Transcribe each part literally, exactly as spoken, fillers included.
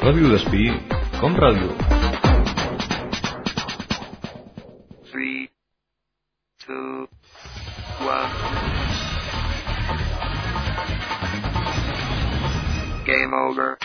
Ràdio Despí, com ràdio. three, two, one. Game over.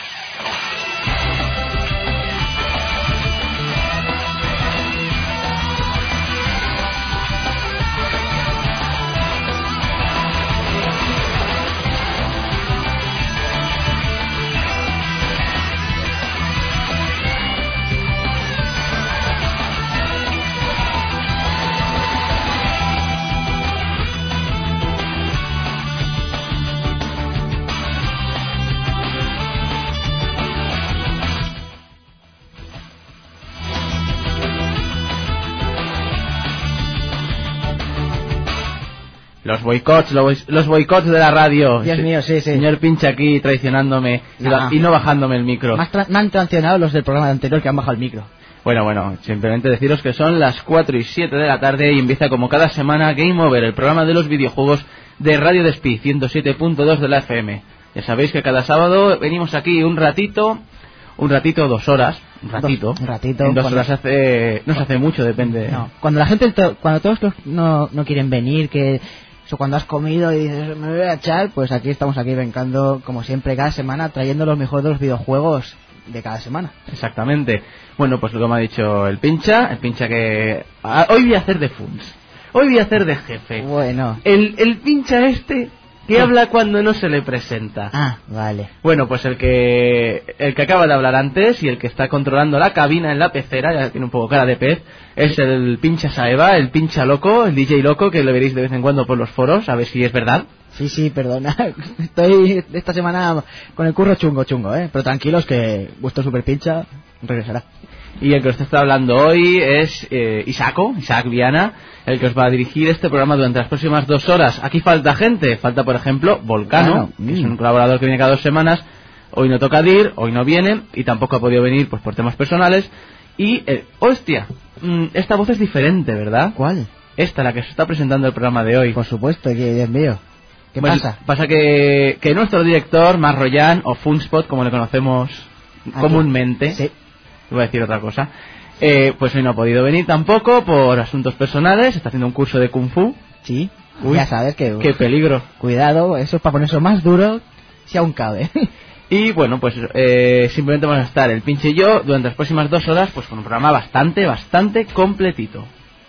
Los boicots, los, los boicots de la radio. Dios mío, sí, sí. Señor Pincha aquí traicionándome no. y no bajándome el micro. Más tra- me han traicionado los del programa anterior que han bajado el micro. Bueno, bueno, simplemente deciros que son las cuatro y siete de la tarde y empieza como cada semana Game Over, el programa de los videojuegos de Radio Despí, ciento siete punto dos de la F M. Ya sabéis que cada sábado venimos aquí un ratito, un ratito, dos horas, un ratito. Dos, un ratito. En dos cuando... horas hace, no se hace mucho, depende. No, cuando la gente, cuando todos los no, no quieren venir, que... O cuando has comido y dices, me voy a echar, pues aquí estamos aquí vencando, como siempre, cada semana, trayendo los mejores de los videojuegos de cada semana. Exactamente. Bueno, pues lo que me ha dicho el Pincha, el Pincha que... Ah, hoy voy a hacer de Funs, hoy voy a hacer de jefe. Bueno. El, el Pincha este que ¿Qué? habla cuando no se le presenta. Ah, vale. Bueno, pues el que el que acaba de hablar antes y el que está controlando la cabina en la pecera, ya tiene un poco cara de pez, es el Pincha Saeva, el Pincha Loco, el D J Loco, que lo veréis de vez en cuando por los foros, a ver si es verdad. Sí, sí, perdona. Estoy esta semana con el curro chungo, chungo, ¿eh? Pero tranquilos que vuestro Super Pincha regresará. Y el que os está hablando hoy es eh, Isaco, Isaac Viana, el que os va a dirigir este programa durante las próximas dos horas. Aquí falta gente, falta por ejemplo Volcano, Volcano. que es un colaborador que viene cada dos semanas. Hoy no toca dir, hoy no viene y tampoco ha podido venir pues por temas personales. Y, eh, hostia, mmm, esta voz es diferente, ¿verdad? ¿Cuál? Esta, la que se está presentando el programa de hoy. Por supuesto, que Dios mío. ¿Qué Pues, pasa? Pasa que, que nuestro director, Marroyan, o Funspot, como le conocemos Aquí. comúnmente, Sí. iba a decir otra cosa, eh, pues hoy no ha podido venir tampoco por asuntos personales, está haciendo un curso de Kung Fu. Sí. Uy, ya sabes que... ¡Qué peligro! Cuidado, eso es para ponerse más duro si aún cabe. Y bueno, pues eh, simplemente vamos a estar el Pinche y yo durante las próximas dos horas pues con un programa bastante, bastante completito.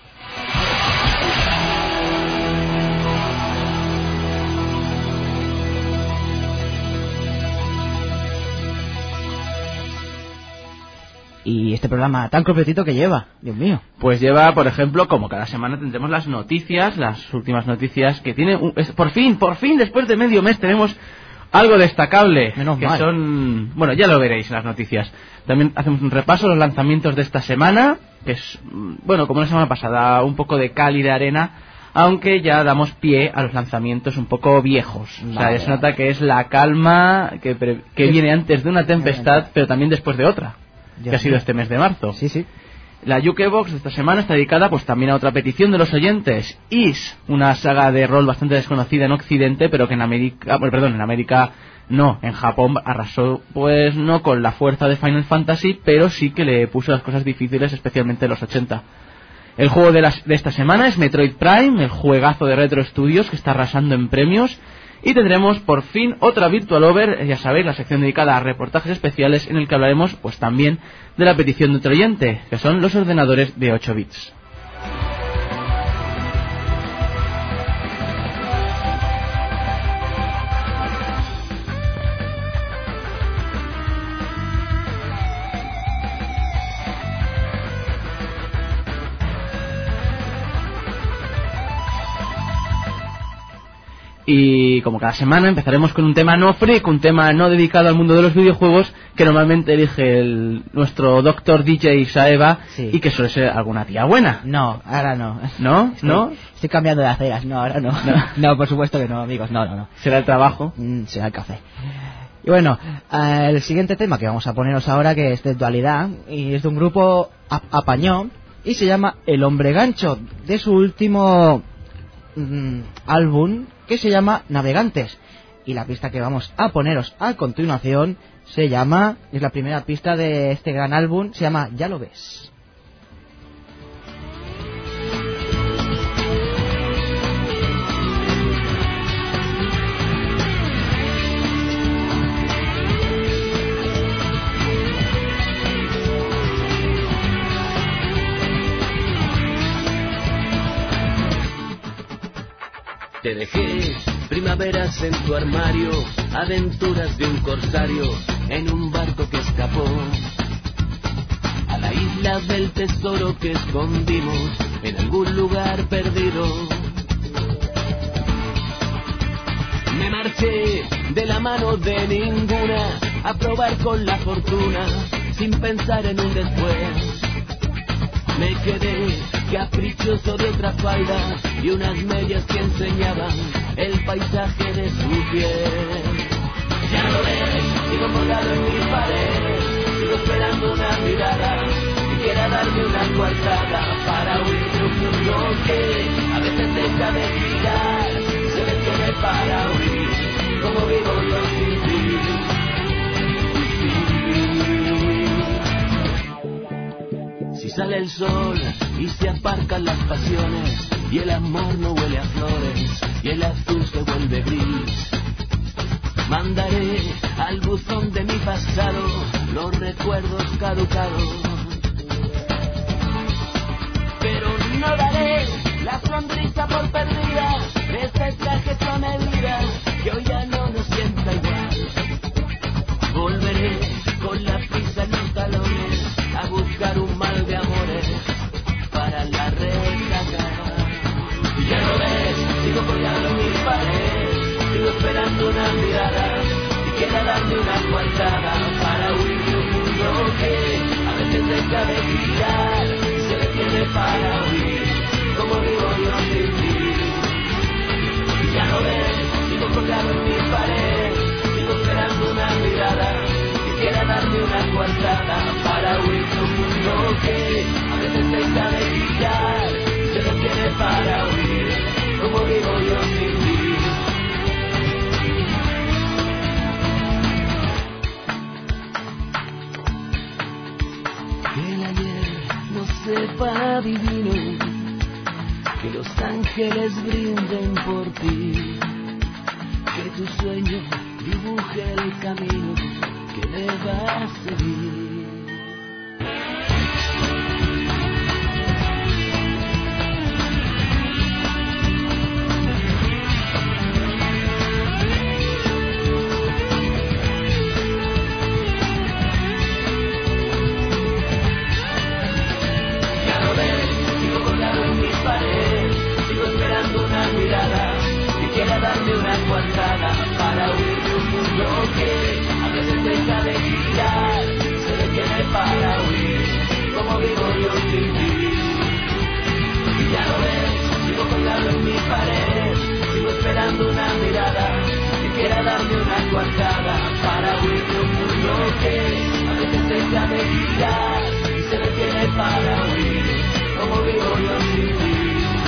Y este programa tan completito que lleva, Dios mío. Pues lleva, por ejemplo, como cada semana tendremos las noticias, las últimas noticias que tiene... Un, es, por fin, por fin, después de medio mes tenemos algo destacable. Menos que mal. Son... Bueno, ya lo veréis en las noticias. También hacemos un repaso a los lanzamientos de esta semana, que es, bueno, como la semana pasada, un poco de cal y de arena, aunque ya damos pie a los lanzamientos un poco viejos. Vale, o sea, ya se nota que es la calma que, pre, que viene antes de una tempestad, pero también después de otra. Dios que ha sido mío. este mes de marzo. Sí, sí. La Jukebox de esta semana está dedicada pues también a otra petición de los oyentes. Is, una saga de rol bastante desconocida en Occidente, pero que en América, bueno, perdón, en América no, en Japón arrasó pues no con la fuerza de Final Fantasy, pero sí que le puso las cosas difíciles, especialmente en los ochenta. El juego de, las, de esta semana es Metroid Prime, el juegazo de Retro Studios que está arrasando en premios. Y tendremos por fin otra Virtual Over, ya sabéis, la sección dedicada a reportajes especiales en el que hablaremos pues también de la petición de otro oyente, que son los ordenadores de ocho bits. Y como cada semana empezaremos con un tema no freak, un tema no dedicado al mundo de los videojuegos, que normalmente elige el, nuestro doctor D J Saeva, Sí. y que suele ser alguna tía buena. No, ahora no. ¿No? Estoy, ¿No? Estoy cambiando de aceras. No, ahora no. no. No, por supuesto que no, amigos. No, no, no. Será el trabajo. Mm, será el café. Y bueno, eh, el siguiente tema que vamos a poneros ahora, que es de actualidad, y es de un grupo ap- apañón, y se llama El Hombre Gancho, de su último mm, álbum, que se llama Navegantes. Y la pista que vamos a poneros a continuación se llama, es la primera pista de este gran álbum, se llama Ya lo ves. Te dejé primaveras en tu armario, aventuras de un corsario en un barco que escapó a la isla del tesoro que escondimos en algún lugar perdido. Me marché de la mano de ninguna a probar con la fortuna sin pensar en un después. Me quedé caprichoso de otra falda y unas medias que enseñaban el paisaje de su piel. Ya lo ves, sigo colgado en mi pared, sigo esperando una mirada que quiera darme una coartada para huir de un mundo que a veces deja de girar, se detiene para huir, como vivo yo sin ti. Si sale el sol y se aparcan las pasiones y el amor no huele a flores y el azul se vuelve gris, mandaré al buzón de mi pasado los recuerdos caducados, pero no daré la sonrisa por perdida de ese traje con heridas que hoy ya no nos sienta igual. Volveré con la prisa en los talones a buscar un mal de amores para la resaca. Y ya lo ves, sigo colgado en mi pared, sigo esperando una mirada y quiera darme una coartada para huir de un mundo que a veces deja de girar y se detiene para huir, como vivo yo sin ti. Y ya lo ves, sigo colgado en mi pared, sigo esperando una mirada quiera darme una coartada para huir de un mundo que a veces deja de girar, se detiene para huir, como vivo yo sin ti. Que el ayer no sepa divino, que los ángeles brinden por ti, que tu sueño dibuje el camino que debas seguir. Ya lo ves, sigo colgado en mi pared, sigo esperando una mirada que quiera darme una coartada para huir de un mundo que a veces deja de girar, se detiene para huir, como vivo yo sin ti. Y ya lo ves, sigo colgado en mi pared, sigo esperando una mirada que quiera darme una coartada para huir de un mundo que a veces deja de girar y se detiene para huir, como vivo yo sin ti.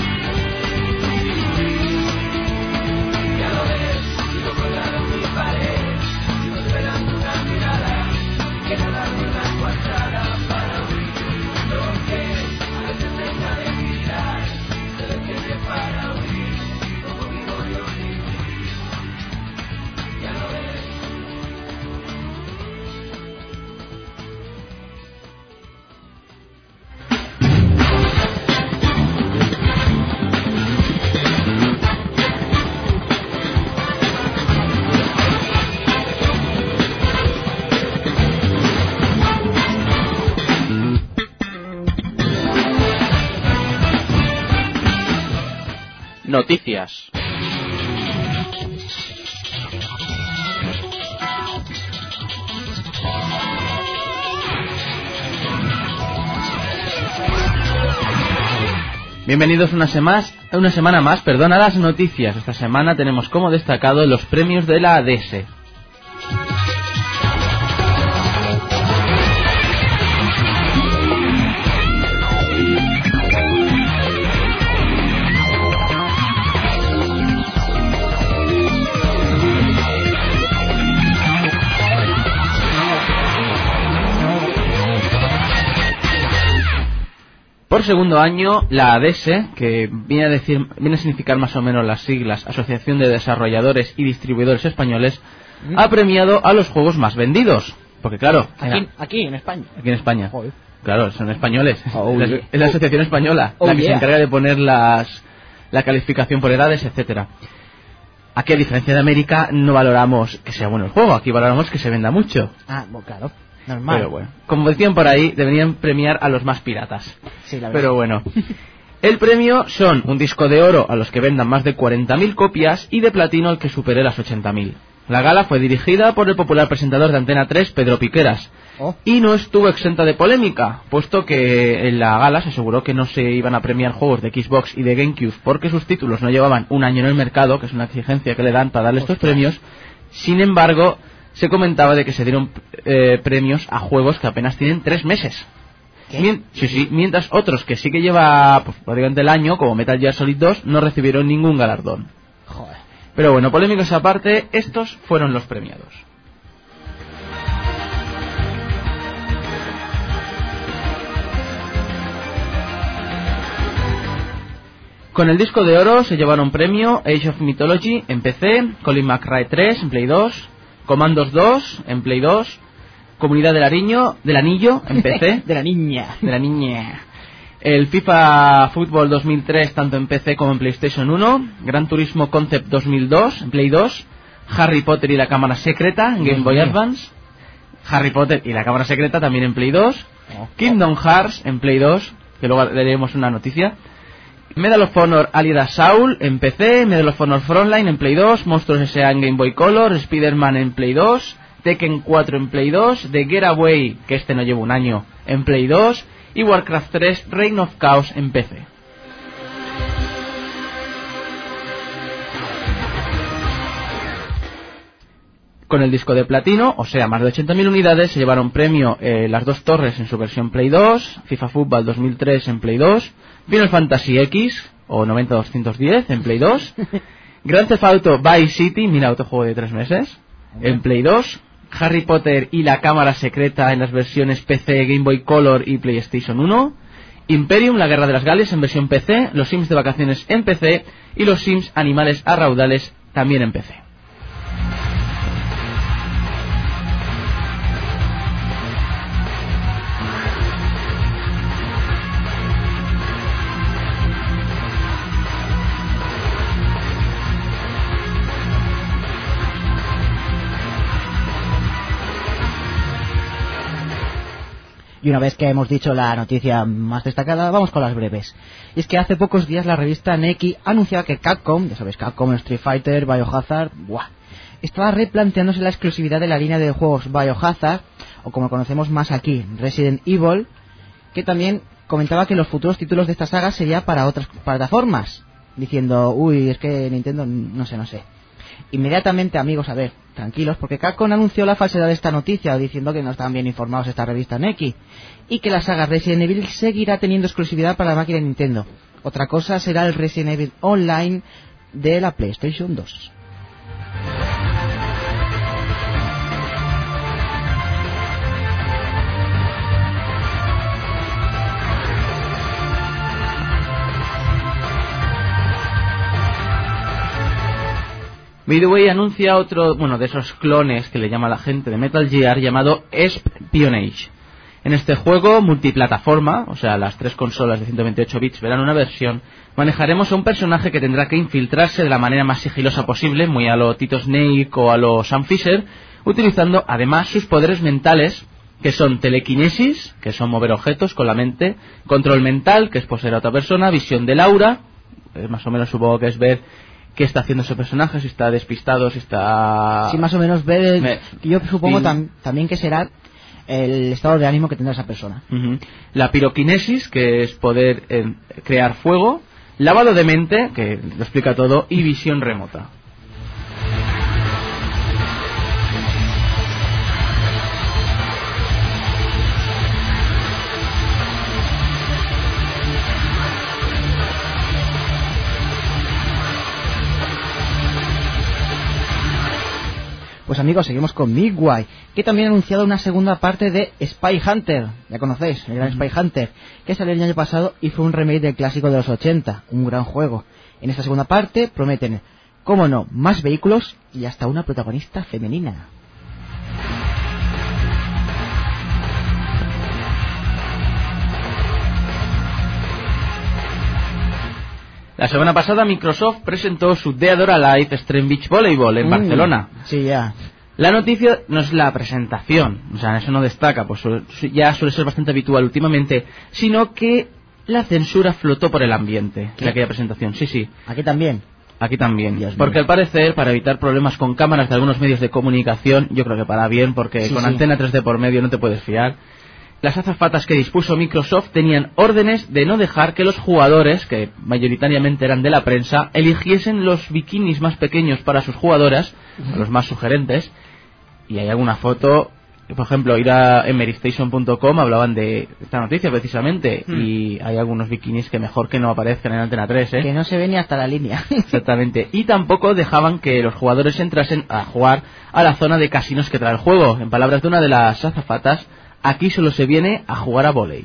Ya lo ves, sigo colgado en mi pared, esperando una mirada que no darme una coartada para huir de un mundo que a veces deja de girar, se detiene para huir, como vivo yo sin ti. Ya lo ves. Noticias. Bienvenidos una, sema- una semana más, perdón, a las noticias. Esta semana tenemos como destacado los premios de la A D S. Por segundo año, la A D E S E, que viene a, decir, viene a significar más o menos las siglas Asociación de Desarrolladores y Distribuidores Españoles, ¿Mm? ha premiado a los juegos más vendidos. Porque claro... Aquí, era, aquí en España. Aquí en España. Joder. Claro, son españoles. Oh, la, yeah. Es la Asociación Española, oh, la que yeah. se encarga de poner las, la calificación por edades, etcétera. Aquí, a diferencia de América, no valoramos que sea bueno el juego. Aquí valoramos que se venda mucho. Ah, bueno, claro. Normal. Pero bueno, como decían por ahí, deberían premiar a los más piratas. Sí, la verdad. Pero bueno, el premio son un disco de oro a los que vendan más de cuarenta mil copias y de platino al que supere las ochenta mil. La gala fue dirigida por el popular presentador de Antena tres, Pedro Piqueras, oh. y no estuvo exenta de polémica, puesto que en la gala se aseguró que no se iban a premiar juegos de Xbox y de GameCube porque sus títulos no llevaban un año en el mercado, que es una exigencia que le dan para darle estos premios. Sin embargo, se comentaba de que se dieron eh, premios a juegos que apenas tienen tres meses. Mien- sí, sí, mientras otros que sí que lleva pues, prácticamente el año, como Metal Gear Solid dos, no recibieron ningún galardón. Joder. Pero bueno, polémicos aparte, estos fueron los premiados. Con el disco de oro se llevaron premio Age of Mythology en P C, Colin McRae tres en Play dos, Commandos dos en Play dos, Comunidad del Ariño, del Anillo en P C, de la niña, de la niña, el FIFA Fútbol dos mil tres tanto en P C como en PlayStation uno, Gran Turismo Concept dos mil dos en Play dos, Harry Potter y la Cámara Secreta en Game Boy Advance, Harry Potter y la Cámara Secreta también en Play dos, Kingdom Hearts en Play dos, que luego leeremos una noticia, Medal of Honor Allied Assault en P C, Medal of Honor Frontline en Play dos, Monstruos S A en Game Boy Color, Spider-Man en Play dos, Tekken cuatro en Play dos, The Getaway, que este no lleva un año, en Play dos, y Warcraft tres Reign of Chaos en P C. Con el disco de platino, o sea, más de ochenta mil unidades, se llevaron premio eh, Las Dos Torres en su versión Play dos, FIFA Football dos mil tres en Play dos, Final Fantasy X, o noventa doscientos diez en Play dos, Grand Theft Auto Vice City, mira, otro juego de tres meses, en Play dos, Harry Potter y la Cámara Secreta en las versiones P C, Game Boy Color y PlayStation uno, Imperium, la Guerra de las Galias en versión P C, los Sims de vacaciones en P C y los Sims Animales a Raudales también en P C. Y una vez que hemos dicho la noticia más destacada, vamos con las breves. Y es que hace pocos días la revista Neki anunciaba que Capcom, ya sabéis, Capcom, Street Fighter, Biohazard, ¡buah!, estaba replanteándose la exclusividad de la línea de juegos Biohazard, o como conocemos más aquí, Resident Evil, que también comentaba que los futuros títulos de esta saga serían para otras plataformas, diciendo, uy, es que Nintendo, no sé, no sé. Inmediatamente, amigos, a ver, tranquilos, porque Capcom anunció la falsedad de esta noticia, diciendo que no estaban bien informados esta revista Neki, y que la saga Resident Evil seguirá teniendo exclusividad para la máquina de Nintendo. Otra cosa será el Resident Evil Online de la PlayStation dos. Midway anuncia otro, bueno, de esos clones que le llama la gente de Metal Gear, llamado Espionage. En este juego multiplataforma, o sea, las tres consolas de ciento veintiocho bits verán una versión, manejaremos a un personaje que tendrá que infiltrarse de la manera más sigilosa posible, muy a lo Tito Snake o a lo Sam Fisher, utilizando además sus poderes mentales, que son telequinesis, que son mover objetos con la mente, control mental, que es poseer a otra persona, visión del aura, eh, más o menos supongo que es ver qué está haciendo ese personaje, si está despistado, si está... Sí, más o menos ver, el, Me... yo supongo sí. tam, también que será el estado de ánimo que tendrá esa persona. Uh-huh. La piroquinesis, que es poder eh, crear fuego, lavado de mente, que lo explica todo, y visión remota. Pues amigos, seguimos con Midway, que también ha anunciado una segunda parte de Spy Hunter. Ya conocéis, el gran Spy Hunter, que salió el año pasado y fue un remake del clásico de los ochenta, un gran juego. En esta segunda parte prometen, cómo no, más vehículos y hasta una protagonista femenina. La semana pasada Microsoft presentó su Dead or Alive Extreme Beach Volleyball en Mm, Barcelona. Sí, ya. La noticia no es la presentación, o sea, eso no destaca, pues ya suele ser bastante habitual últimamente, sino que la censura flotó por el ambiente ¿Qué? de aquella presentación. Sí, sí, Aquí también. aquí también. Dios Porque mío. al parecer, para evitar problemas con cámaras de algunos medios de comunicación, yo creo que para bien, porque Sí, con sí. antena tres D por medio no te puedes fiar, las azafatas que dispuso Microsoft tenían órdenes de no dejar que los jugadores, que mayoritariamente eran de la prensa, eligiesen los bikinis más pequeños para sus jugadoras, los más sugerentes, y hay alguna foto, por ejemplo, ir a emerystation punto com, hablaban de esta noticia precisamente, Hmm. y hay algunos bikinis que mejor que no aparezcan en Antena tres, ¿eh? Que no se ve ni hasta la línea. Exactamente. Y tampoco dejaban que los jugadores entrasen a jugar a la zona de casinos que trae el juego. En palabras de una de las azafatas, aquí solo se viene a jugar a vóley.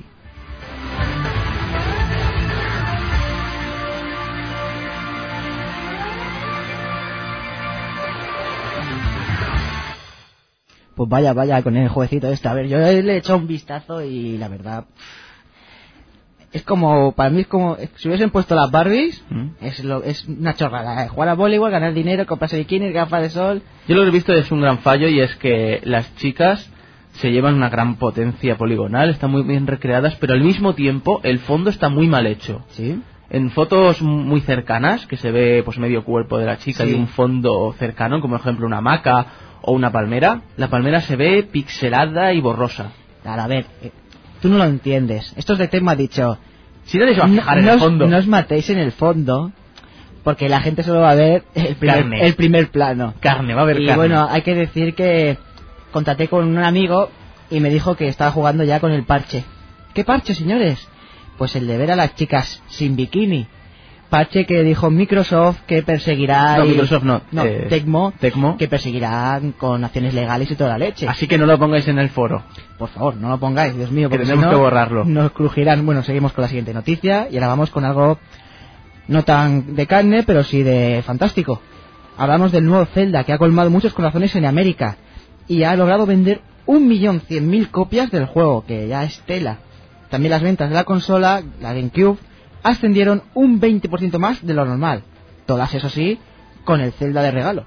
Pues vaya, vaya con el jueguecito este. A ver, yo le he echado un vistazo y la verdad... Es como, para mí es como, si hubiesen puesto las Barbies, ¿Mm? es lo, es una chorrada. ¿eh? Jugar a voleibol, ganar dinero, comprarse bikinis, gafas de sol... Yo lo que he visto es un gran fallo, y es que las chicas se llevan una gran potencia poligonal, están muy bien recreadas, pero al mismo tiempo el fondo está muy mal hecho. ¿Sí? En fotos muy cercanas, que se ve pues medio cuerpo de la chica Sí. y un fondo cercano, como por ejemplo una hamaca o una palmera, la palmera se ve pixelada y borrosa. Ahora, a ver, eh, tú no lo entiendes. Estos de Tech me ha dicho... Si no les va a fijar en no el os- fondo. no os matéis en el fondo, porque la gente solo va a ver el primer, Carne. el primer plano. Carne, va a haber Y carne. bueno, hay que decir que contacté con un amigo y me dijo que estaba jugando ya con el parche. ¿Qué parche, señores? Pues el de ver a las chicas sin bikini. Parche que dijo Microsoft que perseguirá... No, y- Microsoft no, No, eh, Tecmo, Tecmo. que perseguirá con acciones legales y toda la leche. Así que no lo pongáis en el foro. Por favor, no lo pongáis, Dios mío, Que porque tenemos si no, que borrarlo. nos crujirán. Bueno, seguimos con la siguiente noticia y ahora vamos con algo no tan de carne, pero sí de fantástico. Hablamos del nuevo Zelda, que ha colmado muchos corazones en América y ha logrado vender un millón cien mil copias del juego, que ya es tela. También las ventas de la consola, la GameCube, ascendieron un veinte por ciento más de lo normal. Todas, eso sí, con el Zelda de regalo.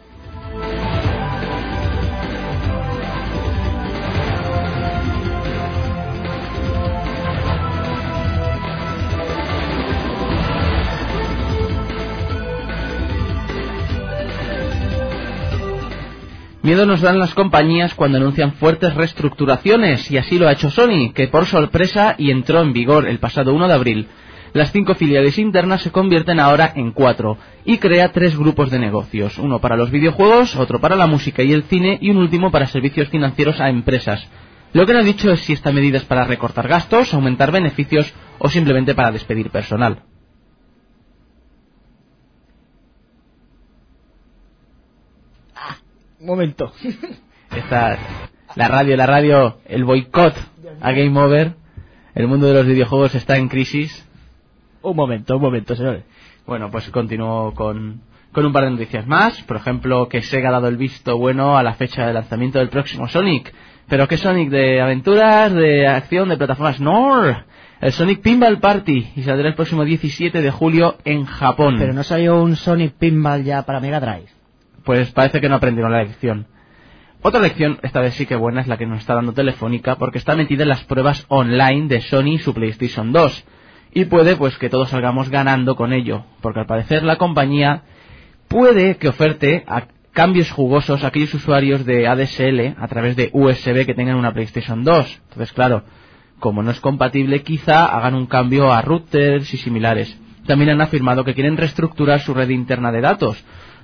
Miedo nos dan las compañías cuando anuncian fuertes reestructuraciones, y así lo ha hecho Sony, que por sorpresa y entró en vigor el pasado uno de abril. Las cinco filiales internas se convierten ahora en cuatro, y crea tres grupos de negocios, uno para los videojuegos, otro para la música y el cine, y un último para servicios financieros a empresas. Lo que no ha dicho es si esta medida es para recortar gastos, aumentar beneficios o simplemente para despedir personal. Un momento. Esta, la radio, la radio, el boicot a Game Over, el mundo de los videojuegos está en crisis. Un momento, un momento, señores. Bueno, pues continúo con, con un par de noticias más. Por ejemplo, que Sega ha dado el visto bueno a la fecha de lanzamiento del próximo Sonic. ¿Pero qué Sonic? ¿De aventuras, de acción, de plataformas? ¡No! El Sonic Pinball Party, y saldrá el próximo diecisiete de julio en Japón. Pero no salió un Sonic Pinball ya para Mega Drive. Pues parece que no aprendieron la lección. Otra lección, esta vez sí que buena, es la que nos está dando Telefónica, porque está metida en las pruebas online de Sony y su PlayStation dos. Y puede pues que todos salgamos ganando con ello, porque al parecer la compañía puede que oferte a cambios jugosos a aquellos usuarios de A D S L a través de U S B que tengan una PlayStation dos. Entonces, claro, como no es compatible, quizá hagan un cambio a routers y similares. También han afirmado que quieren reestructurar su red interna de datos,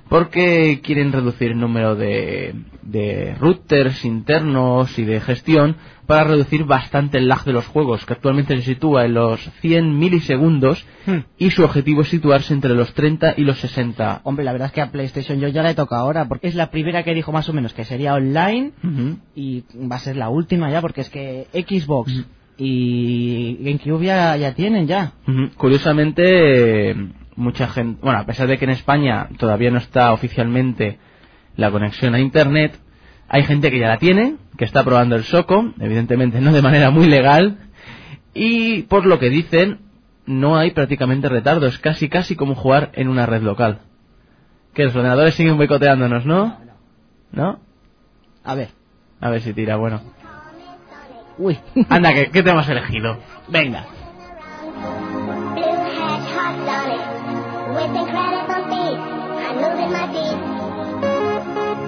porque quieren reducir el número de, de routers internos y de gestión para reducir bastante el lag de los juegos, que actualmente se sitúa en los cien milisegundos Hmm. y su objetivo es situarse entre los treinta y los sesenta. Hombre, la verdad es que a PlayStation yo ya le toca ahora, porque es la primera que dijo más o menos que sería online Ujú. y va a ser la última ya, porque es que Xbox Ujú. y GameCube ya, ya tienen ya. Ujú. Curiosamente, eh, mucha gente, bueno, a pesar de que en España todavía no está oficialmente la conexión a internet, hay gente que ya la tiene, que está probando el SOCOM, evidentemente no de manera muy legal, y por lo que dicen, no hay prácticamente retardo, es casi casi como jugar en una red local. Que los ordenadores siguen boicoteándonos, ¿no? ¿No? A ver. A ver si tira, bueno. Uy. Anda, ¿qué, qué te hemos elegido? Venga. Blue hedgehog Sonic, with incredible speed, I'm moving my feet.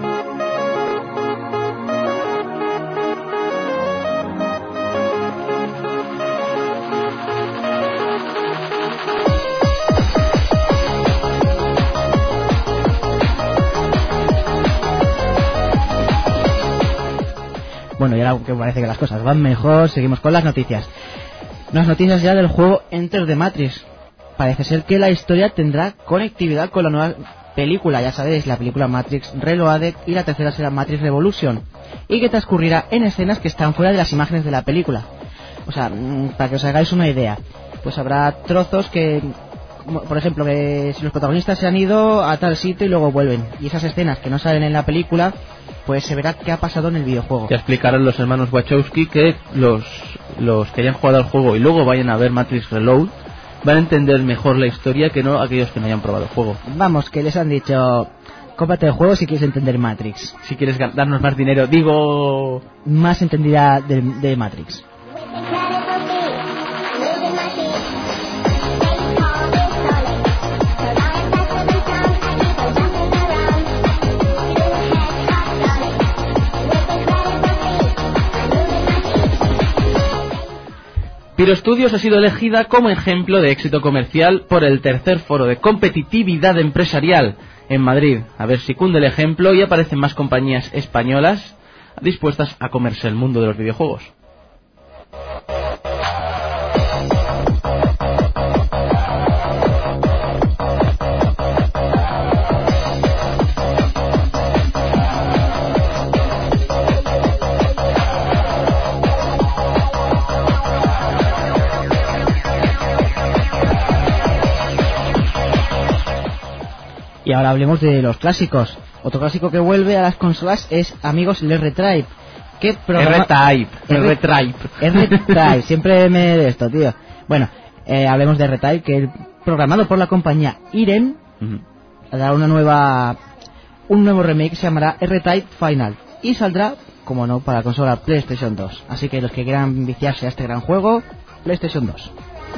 Bueno, y ahora que parece que las cosas van mejor, seguimos con las noticias. Las noticias ya del juego Enter the Matrix. Parece ser que la historia tendrá conectividad con la nueva película, ya sabéis, la película Matrix Reloaded, y la tercera será Matrix Revolution, y que transcurrirá en escenas que están fuera de las imágenes de la película. O sea, mm, para que os hagáis una idea, pues habrá trozos que, como, por ejemplo, que si los protagonistas se han ido a tal sitio y luego vuelven, y esas escenas que no salen en la película, pues se verá qué ha pasado en el videojuego. Ya explicaron los hermanos Wachowski que los, los que hayan jugado al juego y luego vayan a ver Matrix Reload van a entender mejor la historia que no aquellos que no hayan probado el juego. Vamos, que les han dicho, cómprate el juego si quieres entender Matrix. Si quieres gan- darnos más dinero, digo... Más entendida de, de Matrix. Piro Studios ha sido elegida como ejemplo de éxito comercial por el tercer foro de competitividad empresarial en Madrid. A ver si cunde el ejemplo y aparecen más compañías españolas dispuestas a comerse el mundo de los videojuegos. Y ahora hablemos de los clásicos. Otro clásico que vuelve a las consolas es Amigos el R-Type. ¿Qué programa? R-Type, R- R-Type. R-Type, siempre me de esto, tío. Bueno, eh, hablemos de R-Type, que el programado por la compañía Irem Ujú. dará una nueva, un nuevo remake que se llamará R-Type Final y saldrá, como no, para la consola PlayStation dos. Así que los que quieran viciarse a este gran juego, PlayStation dos.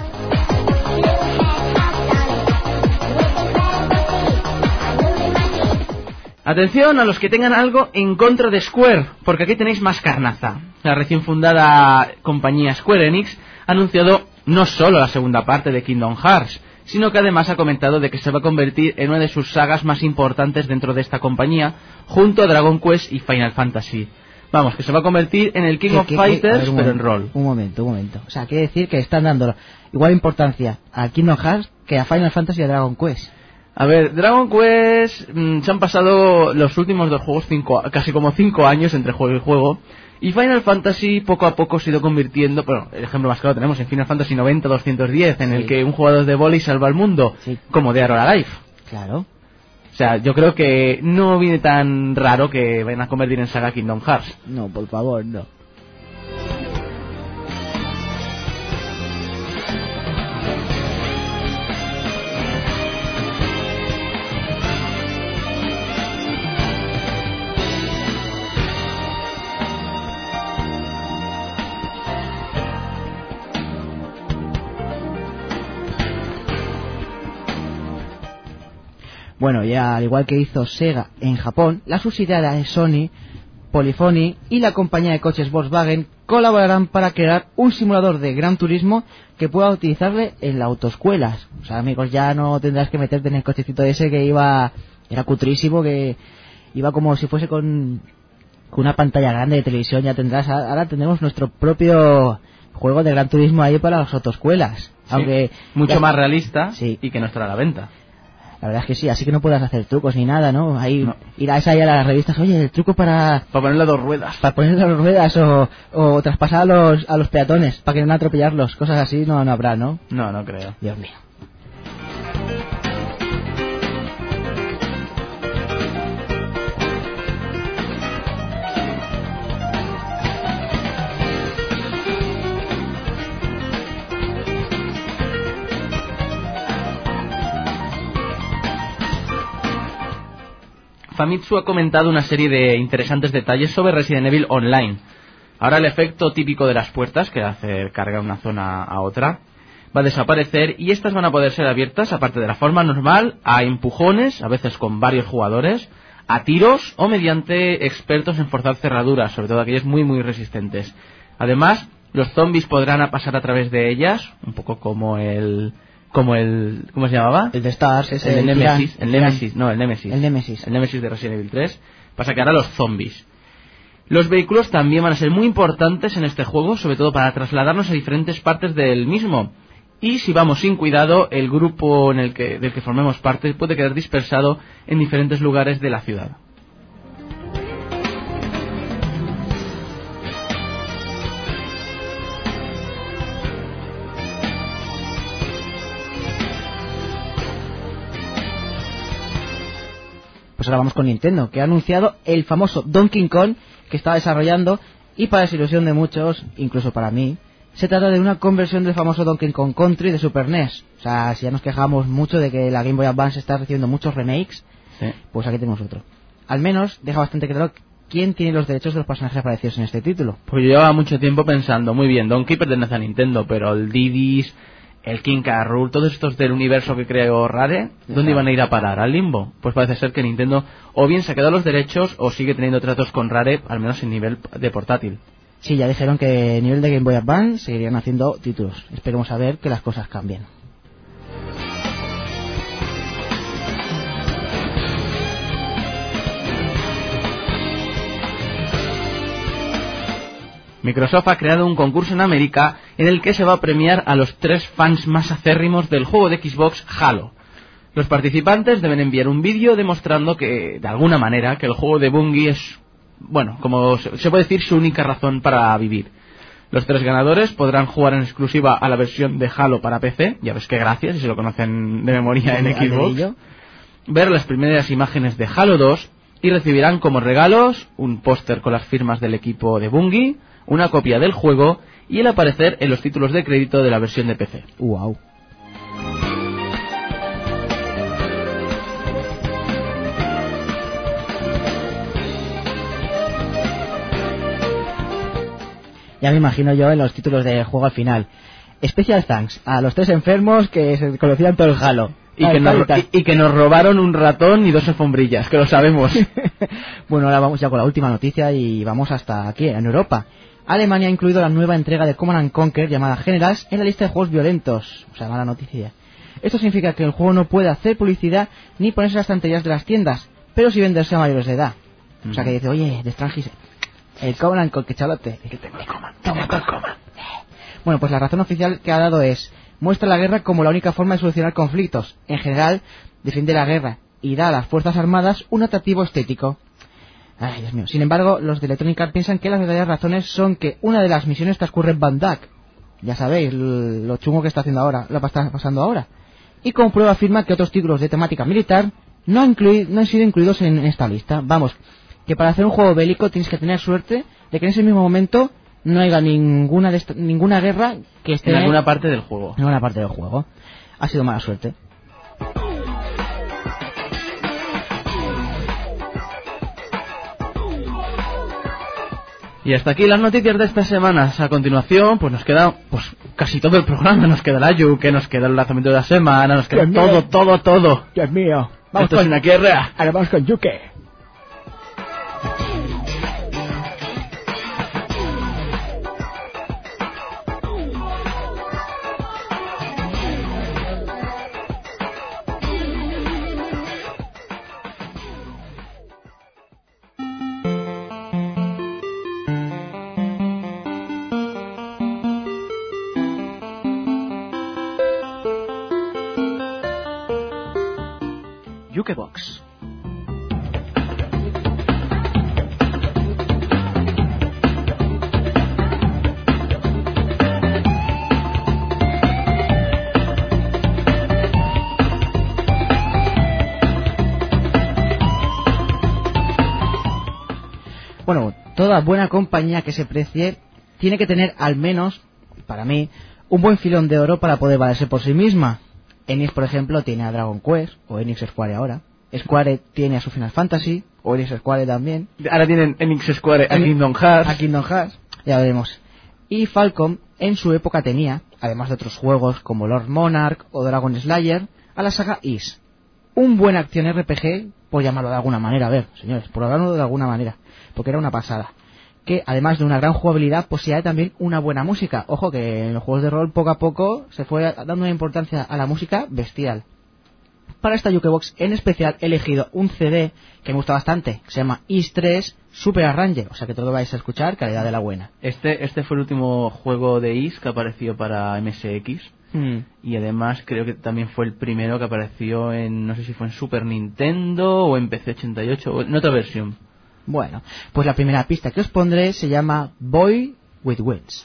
Atención a los que tengan algo en contra de Square, porque aquí tenéis más carnaza. La recién fundada compañía Square Enix ha anunciado no solo la segunda parte de Kingdom Hearts, sino que además ha comentado de que se va a convertir en una de sus sagas más importantes dentro de esta compañía, junto a Dragon Quest y Final Fantasy. Vamos, que se va a convertir en el King ¿Qué- of qué- qué? Fighters, A ver, un pero en momento, rol. Un momento, un momento. O sea, quiere decir que están dando igual importancia a Kingdom Hearts que a Final Fantasy y a Dragon Quest. A ver, Dragon Quest, mmm, se han pasado los últimos dos juegos cinco, casi como cinco años entre juego y juego, y Final Fantasy poco a poco se ha ido convirtiendo, bueno, el ejemplo más claro tenemos en Final Fantasy noventa doscientos diez, en Sí. el que un jugador de vóley salva al mundo, Sí. como de Aurora Life. Claro. O sea, yo creo que no viene tan raro que vayan a convertir en saga Kingdom Hearts. No, por favor, no. Bueno, ya al igual que hizo Sega en Japón, la subsidiaria de Sony, Polyphony y la compañía de coches Volkswagen colaborarán para crear un simulador de Gran Turismo que pueda utilizarle en las autoescuelas. O sea, amigos, ya no tendrás que meterte en el cochecito ese que iba era cutrísimo, que iba como si fuese con, con una pantalla grande de televisión. Ya tendrás, ahora tendremos nuestro propio juego de Gran Turismo ahí para las autoescuelas. Sí, aunque mucho ya, más realista sí. y que no estará a la venta. La verdad es que sí, así que no puedas hacer trucos ni nada, ¿no? Ahí No. irás ahí a las revistas, oye, el truco para Para ponerle dos ruedas. para poner las ruedas o, o traspasar a los, a los peatones para que no atropellarlos, cosas así no, no habrá, ¿no? No, no creo. Dios mío. Famitsu ha comentado una serie de interesantes detalles sobre Resident Evil Online. Ahora el efecto típico de las puertas, que hace cargar una zona a otra, va a desaparecer y estas van a poder ser abiertas, aparte de la forma normal, a empujones, a veces con varios jugadores, a tiros o mediante expertos en forzar cerraduras, sobre todo aquellas muy muy resistentes. Además, los zombies podrán pasar a través de ellas, un poco como el... como el... ¿cómo se llamaba? El de Stars, ese, el, el Nemesis, Tiran, el Nemesis, no, el Nemesis. El Nemesis. El Nemesis de Resident Evil tres. Pasa que ahora los zombies. Los vehículos también van a ser muy importantes en este juego, sobre todo para trasladarnos a diferentes partes del mismo. Y si vamos sin cuidado, el grupo en el que, del que formemos parte puede quedar dispersado en diferentes lugares de la ciudad. Pues ahora vamos con Nintendo, que ha anunciado el famoso Donkey Kong que está desarrollando, y para desilusión de muchos, incluso para mí, se trata de una conversión del famoso Donkey Kong Country de Super N E S. O sea, si ya nos quejamos mucho de que la Game Boy Advance está recibiendo muchos remakes, Sí. pues aquí tenemos otro. Al menos deja bastante claro quién tiene los derechos de los personajes aparecidos en este título. Pues yo llevaba mucho tiempo pensando, muy bien, Donkey pertenece a Nintendo, pero el Diddy's, el King K. Rool, todos estos del universo que creó Rare, ¿dónde iban a ir a parar? ¿Al limbo? Pues parece ser que Nintendo o bien se ha quedado los derechos o sigue teniendo tratos con Rare, al menos en nivel de portátil. Sí, ya dijeron que a nivel de Game Boy Advance seguirían haciendo títulos. Esperemos a ver que las cosas cambien. Microsoft ha creado un concurso en América en el que se va a premiar a los tres fans más acérrimos del juego de Xbox Halo. Los participantes deben enviar un vídeo demostrando que, de alguna manera, que el juego de Bungie es, bueno, como se puede decir, su única razón para vivir. Los tres ganadores podrán jugar en exclusiva a la versión de Halo para P C, ya ves que gracias, si se lo conocen de memoria en Xbox, ver las primeras imágenes de Halo dos y recibirán como regalos un póster con las firmas del equipo de Bungie, una copia del juego y el aparecer en los títulos de crédito de la versión de P C. Wow. Ya me imagino yo en los títulos del juego al final. Special thanks a los tres enfermos que se conocían todo el Halo. Y que, nos, y, y que nos robaron un ratón y dos alfombrillas, que lo sabemos. Bueno, ahora vamos ya con la última noticia y vamos hasta aquí, en Europa. Alemania ha incluido la nueva entrega de Command and Conquer llamada Generals en la lista de juegos violentos. O sea, mala noticia. Esto significa que el juego no puede hacer publicidad ni ponerse en las estanterías de las tiendas, pero sí venderse a mayores de edad. Mm. O sea, que dice, oye, de Strangis, el Command and Conquer, chalote. Que tengo el Command, tengo el Command. Bueno, pues la razón oficial que ha dado es: muestra la guerra como la única forma de solucionar conflictos. En general, defiende la guerra y da a las Fuerzas Armadas un atractivo estético. Ay, Dios mío. Sin embargo, los de Electronic Arts piensan que las verdaderas razones son que una de las misiones transcurre en Van Dyck. Ya sabéis, lo chungo que está haciendo ahora, lo que está pasando ahora. Y como prueba afirma que otros títulos de temática militar no han, incluido, no han sido incluidos en esta lista. Vamos, que para hacer un juego bélico tienes que tener suerte de que en ese mismo momento no haya ninguna de esta, ninguna guerra que esté en alguna parte del juego. En alguna parte del juego. Ha sido mala suerte. Y hasta aquí las noticias de estas semanas. A continuación, pues nos queda pues casi todo el programa. Nos queda la Yuke, nos queda el lanzamiento de la semana, nos queda todo, mío. todo, todo. Dios mío. Vamos Esto con es una guerra. Ahora vamos con Yuke. Jukebox. Bueno, toda buena compañía que se precie tiene que tener al menos, para mí, un buen filón de oro para poder valerse por sí misma. Enix, por ejemplo, tiene a Dragon Quest, o Enix Square ahora. Square tiene a su Final Fantasy, o Enix Square también. Ahora tienen Enix Square a En- Kingdom Hearts. A Kingdom Hearts, ya veremos. Y Falcom, en su época tenía, además de otros juegos como Lord Monarch o Dragon Slayer, a la saga Ys. Un buen acción R P G, por llamarlo de alguna manera, a ver, señores, por hablarlo de alguna manera, porque era una pasada. Que además de una gran jugabilidad, poseía también una buena música. Ojo que en los juegos de rol poco a poco se fue dando una importancia a la música bestial. Para esta Jukebox en especial he elegido un C D que me gusta bastante, que se llama Ys tres Super Arranger, o sea que todo lo vais a escuchar, calidad de la buena. Este, este fue el último juego de Ys que apareció para M S X. Hmm. Y además creo que también fue el primero que apareció en, no sé si fue en Super Nintendo o en P C ochenta y ocho, o en otra versión. Bueno, pues la primera pista que os pondré se llama Boy with Wings.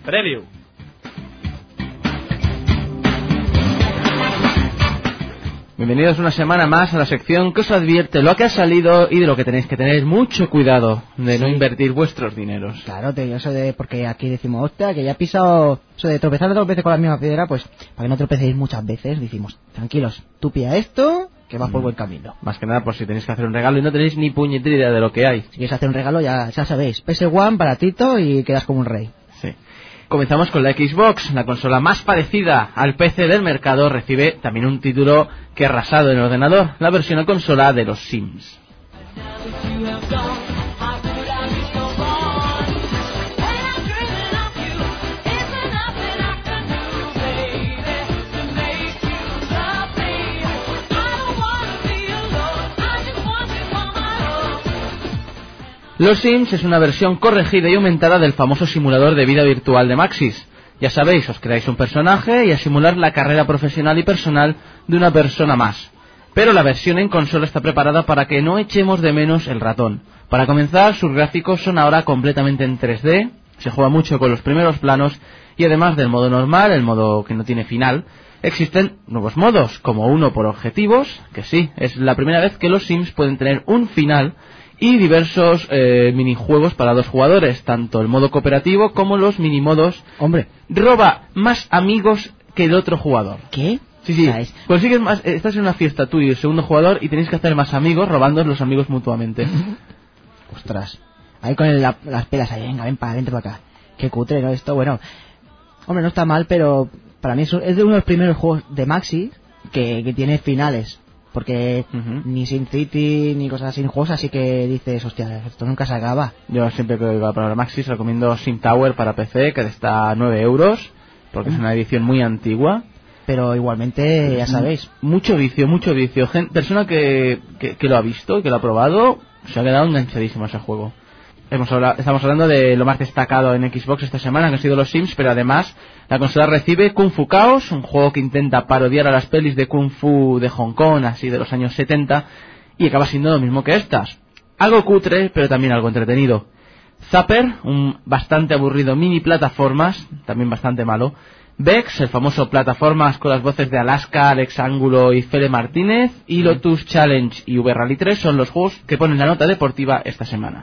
Preview. Bienvenidos una semana más a la sección que os advierte lo que ha salido y de lo que tenéis que tener mucho cuidado de Sí. no invertir vuestros dineros. Claro, te, eso de, porque aquí decimos, hostia, que ya he pisado, eso de tropezar dos veces con la misma piedra, pues para que no tropecéis muchas veces, decimos, tranquilos, tú pilla esto, que vas por buen camino. Más que nada por si tenéis que hacer un regalo y no tenéis ni puñetera idea de lo que hay. Si quieres hacer un regalo, ya, ya sabéis, P S uno, baratito y quedas como un rey. Sí. Comenzamos con la Xbox, la consola más parecida al P C del mercado, recibe también un título que ha arrasado en el ordenador, la versión a consola de los Sims. Los Sims es una versión corregida y aumentada del famoso simulador de vida virtual de Maxis. Ya sabéis, os creáis un personaje y a simular la carrera profesional y personal de una persona más. Pero la versión en consola está preparada para que no echemos de menos el ratón. Para comenzar, sus gráficos son ahora completamente en tres D, se juega mucho con los primeros planos y además del modo normal, el modo que no tiene final, existen nuevos modos, como uno por objetivos, que sí, es la primera vez que los Sims pueden tener un final, y diversos eh, minijuegos para dos jugadores, tanto el modo cooperativo como los minimodos. Hombre, Roba más amigos que el otro jugador. ¿qué? Sí, sí, O sea, es- consigues más, eh, estás en una fiesta tú y el segundo jugador y tenéis que hacer más amigos robando los amigos mutuamente. Ostras, ahí con el- la- las pelas ahí, venga, ven para, vente para acá. Qué cutre, ¿no? Esto, bueno, hombre, no está mal, pero para mí es, es de uno de los primeros juegos de Maxi que, que tiene finales. Porque Ujú. ni Sin City ni cosas así, juegos así que dices, hostia, esto nunca se acaba. Yo siempre que oigo la palabra Maxis recomiendo Sim Tower para P C, que está a nueve euros, porque es una edición muy antigua. Pero igualmente, ya sabéis, Mucho vicio, mucho vicio. Gen- persona que, que, que lo ha visto y que lo ha probado, se ha quedado enganchadísimo a ese juego. Hemos habla- estamos hablando de lo más destacado en Xbox esta semana, que han sido los Sims, pero además la consola recibe Kung Fu Chaos, un juego que intenta parodiar a las pelis de Kung Fu de Hong Kong, así de los años setenta, y acaba siendo lo mismo que estas. Algo cutre, pero también algo entretenido. Zapper, un bastante aburrido mini plataformas, también bastante malo. Vex, el famoso plataformas con las voces de Alaska, Alex Ángulo y Fede Martínez. Y Lotus Challenge y V-Rally tres son los juegos que ponen la nota deportiva esta semana.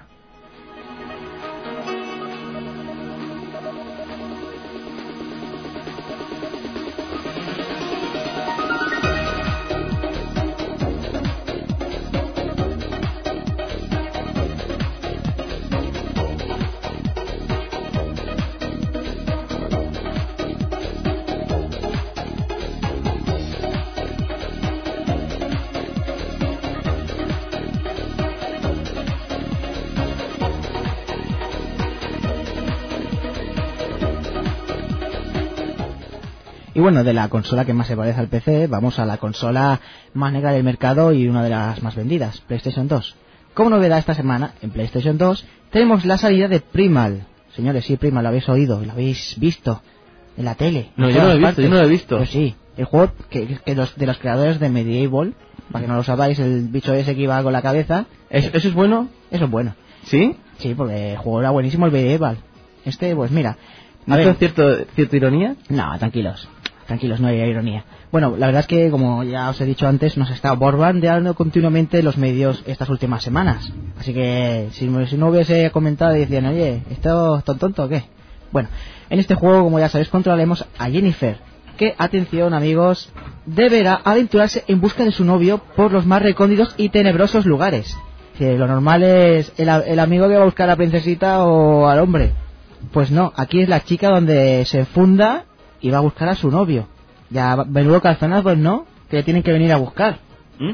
y bueno, de la consola que más se parece al P C, vamos a la consola más negra del mercado y una de las más vendidas, PlayStation dos. Como novedad esta semana, en PlayStation dos, tenemos la salida de Primal. Señores, sí, Primal, lo habéis oído, lo habéis visto en la tele. No, en yo no todas lo he visto, partes. yo no lo he visto. Pues sí, el juego que, que los, de los creadores de Medieval, para que no lo sabáis, el bicho ese que iba con la cabeza, ¿Es- ¿Eso es bueno? eso es bueno. ¿Sí? Sí, porque el juego era buenísimo el Medieval. Este, pues mira. A ¿No ver, es cierto, cierta ironía? no, tranquilos, tranquilos, no hay ironía. Bueno, la verdad es que, como ya os he dicho antes, nos está bombardeando continuamente los medios estas últimas semanas. Así que, si, si no hubiese comentado y decían, oye, ¿esto es ton- tonto o qué? Bueno, en este juego, como ya sabéis, controlaremos a Jennifer, que, atención amigos, deberá aventurarse en busca de su novio por los más recónditos y tenebrosos lugares. Que lo normal es el, a- el amigo que va a buscar a la princesita o al hombre. Pues no, aquí es la chica donde se funda y va a buscar a su novio. Ya, menudo calzonazos, ¿no? Que le tienen que venir a buscar. ¿Mm?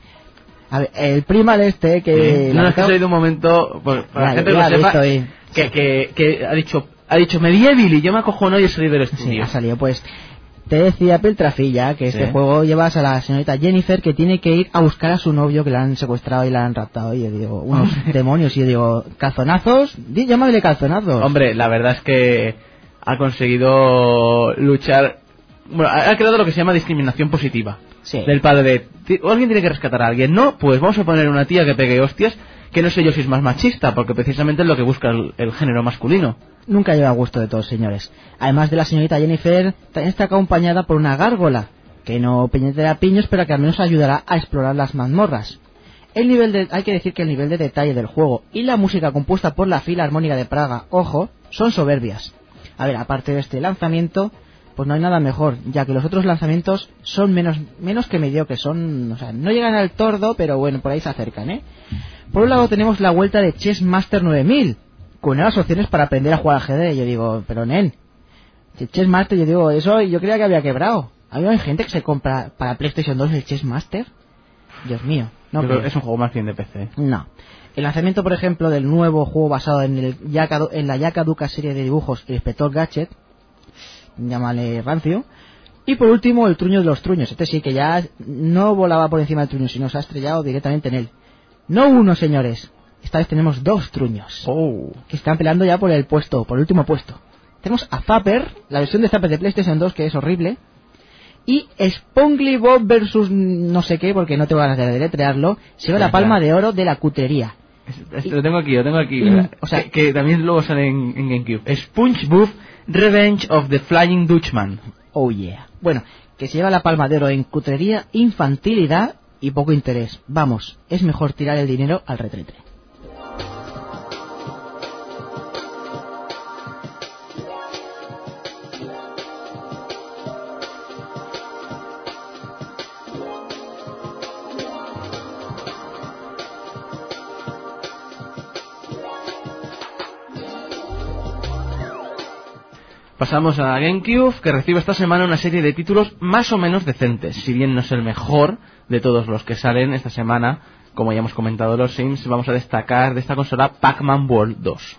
A ver, el primal este que... Sí. No, es que se ha ido un momento, pues, para la Ya, gente que ya lo lo he sepa, visto ahí. que, que, que ha dicho ha dicho Medieval y yo me acojono y he salido del Sí, estudio. ha salido, pues... Te decía Peltrafilla que este Sí. juego llevas a la señorita Jennifer que tiene que ir a buscar a su novio que la han secuestrado y la han raptado. Y yo digo, unos demonios. Y yo digo, calzonazos, di, llámale calzonazos. Hombre, la verdad es que ha conseguido luchar. Bueno, ha ha creado lo que se llama discriminación positiva. Sí. Del padre de. ti- Alguien tiene que rescatar a alguien. No, pues vamos a poner una tía que pegue hostias. Que no sé yo si es más machista, porque precisamente es lo que busca el, el género masculino. nunca lleva a gusto de todos, señores. Además de la señorita Jennifer, también está acompañada por una gárgola, que no penetrará piños, pero que al menos ayudará a explorar las mazmorras. El nivel de, hay que decir que el nivel de detalle del juego y la música compuesta por la Filarmónica de Praga, ojo, son soberbias. A ver, aparte de este lanzamiento, pues no hay nada mejor, ya que los otros lanzamientos son menos menos que mediocres, son, o sea, no llegan al tordo, pero bueno, por ahí se acercan, ¿eh? Por un lado tenemos la vuelta de Chess Master nueve mil, con nuevas opciones para aprender a jugar al ajedrez. Yo digo, pero nen, Chess Master, yo digo, eso yo creía que había quebrado. ¿Hay gente que se compra para PlayStation dos el Chess Master? Dios mío. No, pero es un juego más bien de P C. No. El lanzamiento, por ejemplo, del nuevo juego basado en, el ya, en la ya caduca serie de dibujos El Inspector Gadget, llámale rancio. Y por último, el truño de los truños. Este sí que ya no volaba por encima del truño, sino se ha estrellado directamente en él. No uno, señores. Esta vez tenemos dos truños. Oh. Que están peleando ya por el puesto, por el último puesto. Tenemos a Zapper, la versión de Zapper de PlayStation dos, que es horrible. Y Spongly Bob versus no sé qué, porque no tengo ganas de deletrearlo, se lleva la palma de oro de la cutrería. Es, es, lo tengo aquí, lo tengo aquí. Y, o sea, que, que también luego sale en, en GameCube. SpongeBob Revenge of the Flying Dutchman. Oh yeah. Bueno, que se lleva la palma de oro en cutrería, infantilidad y poco interés. Vamos, es mejor tirar el dinero al retrete. Pasamos a GameCube, que recibe esta semana una serie de títulos más o menos decentes. Si bien no es el mejor de todos los que salen esta semana, como ya hemos comentado los Sims, vamos a destacar de esta consola Pac-Man World dos.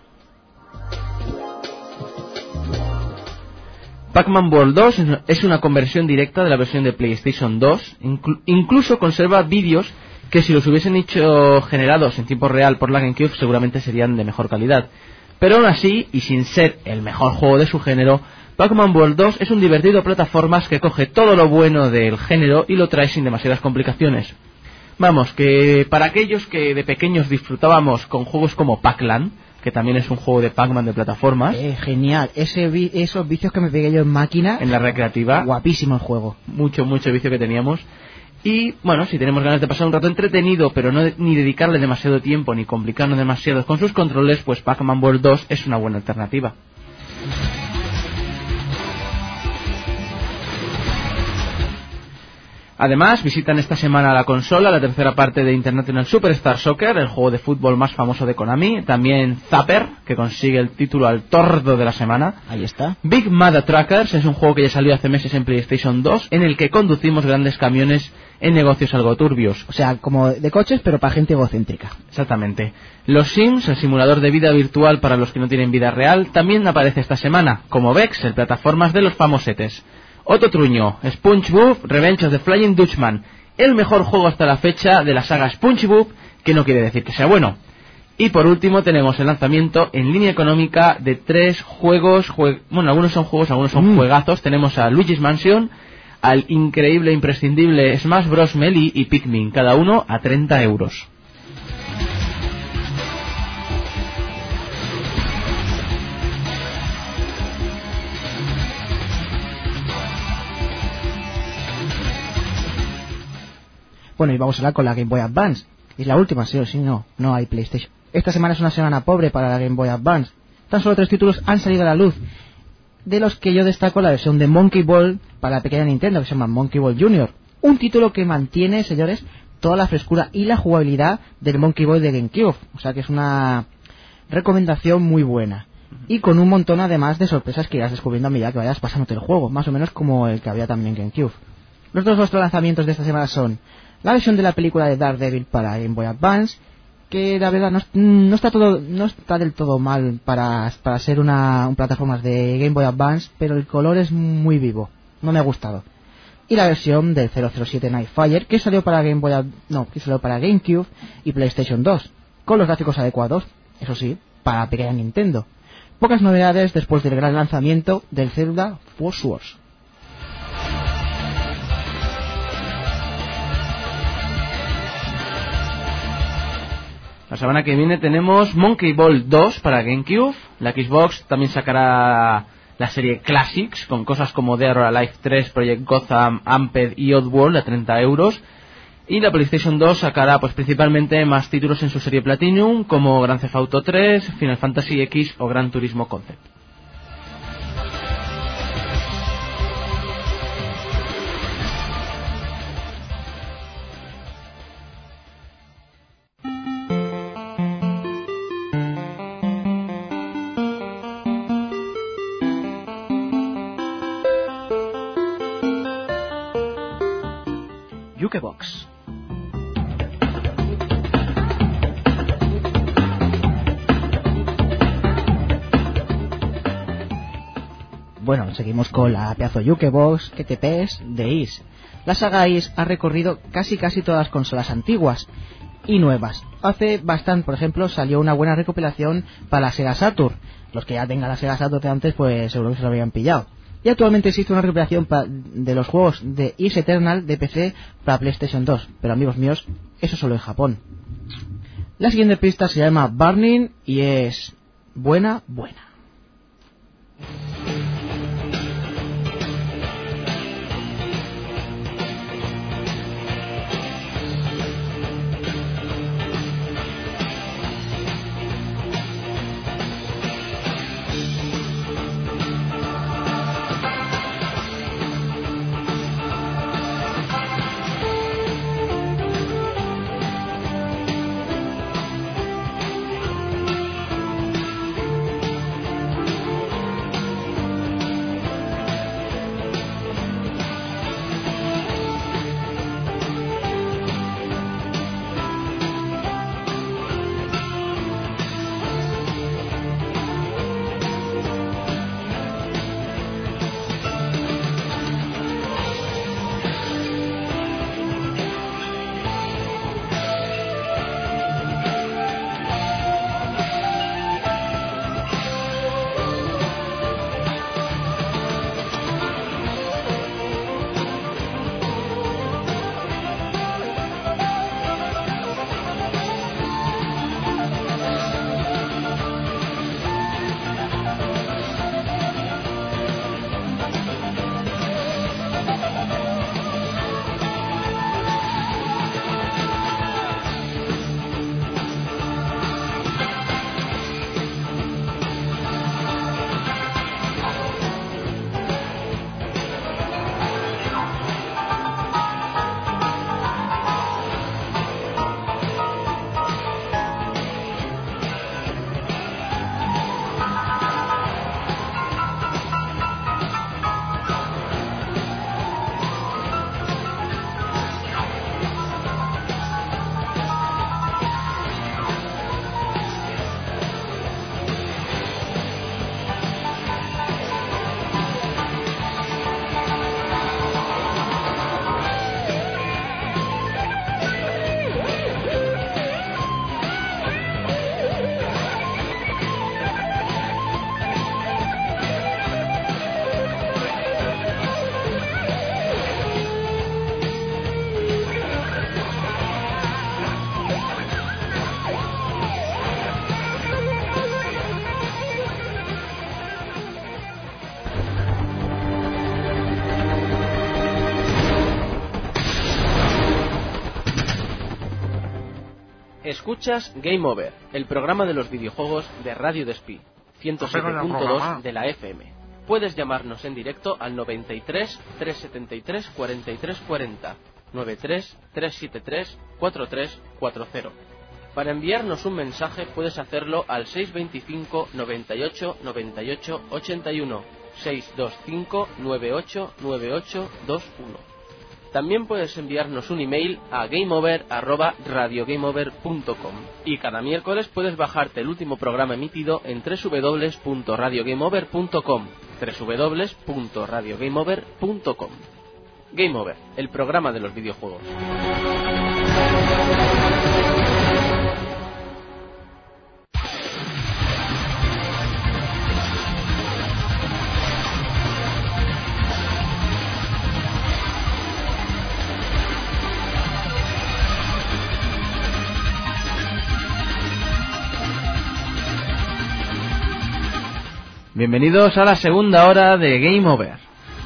Pac-Man World dos es una conversión directa de la versión de PlayStation dos, inclu- incluso conserva vídeos que si los hubiesen hecho generados en tiempo real por la GameCube seguramente serían de mejor calidad. Pero aún así, y sin ser el mejor juego de su género, Pac-Man World dos es un divertido plataformas que coge todo lo bueno del género y lo trae sin demasiadas complicaciones. Vamos, que para aquellos que de pequeños disfrutábamos con juegos como Pac-Land, que también es un juego de Pac-Man de plataformas... Eh, genial, Ese vi- esos vicios que me pegué yo en máquina... En la recreativa... Guapísimo el juego. Mucho, mucho vicio que teníamos. Y, bueno, si tenemos ganas de pasar un rato entretenido, pero no de, ni dedicarle demasiado tiempo, ni complicarnos demasiado con sus controles, pues Pac-Man World dos es una buena alternativa. Además, visitan esta semana la consola la tercera parte de International Superstar Soccer, el juego de fútbol más famoso de Konami. También Zapper, que consigue el título al tordo de la semana. Ahí está. Big Mother Truckers es un juego que ya salió hace meses en PlayStation dos, en el que conducimos grandes camiones en negocios algo turbios. O sea, como de coches, pero para gente egocéntrica. Exactamente. Los Sims, el simulador de vida virtual para los que no tienen vida real, también aparece esta semana, como Vex, el plataformas de los famosetes. Otro truño, SpongeBob Revenge of the Flying Dutchman, el mejor juego hasta la fecha de la saga SpongeBob, que no quiere decir que sea bueno. Y por último tenemos el lanzamiento en línea económica de tres juegos, jue... bueno, algunos son juegos, algunos son mm. juegazos. Tenemos a Luigi's Mansion, al increíble e imprescindible Smash Bros. Melee y Pikmin, cada uno a treinta euros. Bueno, y vamos a hablar con la Game Boy Advance. Es la última, sí o sí, no, no hay PlayStation. Esta semana es una semana pobre para la Game Boy Advance. Tan solo tres títulos han salido a la luz, de los que yo destaco la versión de Monkey Ball para la pequeña Nintendo, que se llama Monkey Ball Junior. Un título que mantiene, señores, toda la frescura y la jugabilidad del Monkey Ball de GameCube. O sea que es una recomendación muy buena. Y con un montón además de sorpresas que irás descubriendo a medida que vayas pasándote el juego, más o menos como el que había también en GameCube. Los dos otros lanzamientos de esta semana son la versión de la película de Daredevil para Game Boy Advance, que la verdad no, no está todo no está del todo mal para, para ser una un plataformas de Game Boy Advance, pero el color es muy vivo, no me ha gustado. Y la versión del cero cero siete Nightfire, que salió para Game Boy Ad- no, que salió para GameCube y PlayStation dos, con los gráficos adecuados, eso sí, para la pequeña Nintendo. Pocas novedades después del gran lanzamiento del Zelda Force Wars. La semana que viene tenemos Monkey Ball dos para GameCube. La Xbox también sacará la serie Classics con cosas como Dead or Alive tres, Project Gotham, Amped y Oddworld a treinta euros. Y la PlayStation dos sacará pues principalmente más títulos en su serie Platinum como Grand Theft Auto tres, Final Fantasy X o Gran Turismo Concept. Jukebox. Bueno, seguimos con la pedazo Jukebox que te pes de Is. La saga Is ha recorrido casi casi todas las consolas antiguas y nuevas. Hace bastante, por ejemplo, salió una buena recopilación para la Sega Saturn. Los que ya tengan la Sega Saturn de antes, pues seguro que se lo habían pillado. Y actualmente existe una recuperación de los juegos de Is Eternal de P C para PlayStation dos, pero amigos míos, eso solo en Japón. La siguiente pista se llama Burning y es buena, buena. Escuchas Game Over, el programa de los videojuegos de Radio Despí, ciento siete punto dos de la F M. Puedes llamarnos en directo al noventa y tres, trescientos setenta y tres, cuarenta y tres cuarenta, noventa y tres, trescientos setenta y tres, cuarenta y tres cuarenta. Para enviarnos un mensaje puedes hacerlo al seiscientos veinticinco, noventa y ocho, noventa y ocho, ochenta y uno, seiscientos veinticinco, noventa y ocho, noventa y ocho, veintiuno. También puedes enviarnos un email a gameover arroba radiogameover punto com y cada miércoles puedes bajarte el último programa emitido en doble u doble u doble u punto radiogameover punto com, doble u doble u doble u punto radiogameover punto com. Game Over, el programa de los videojuegos. Bienvenidos a la segunda hora de Game Over.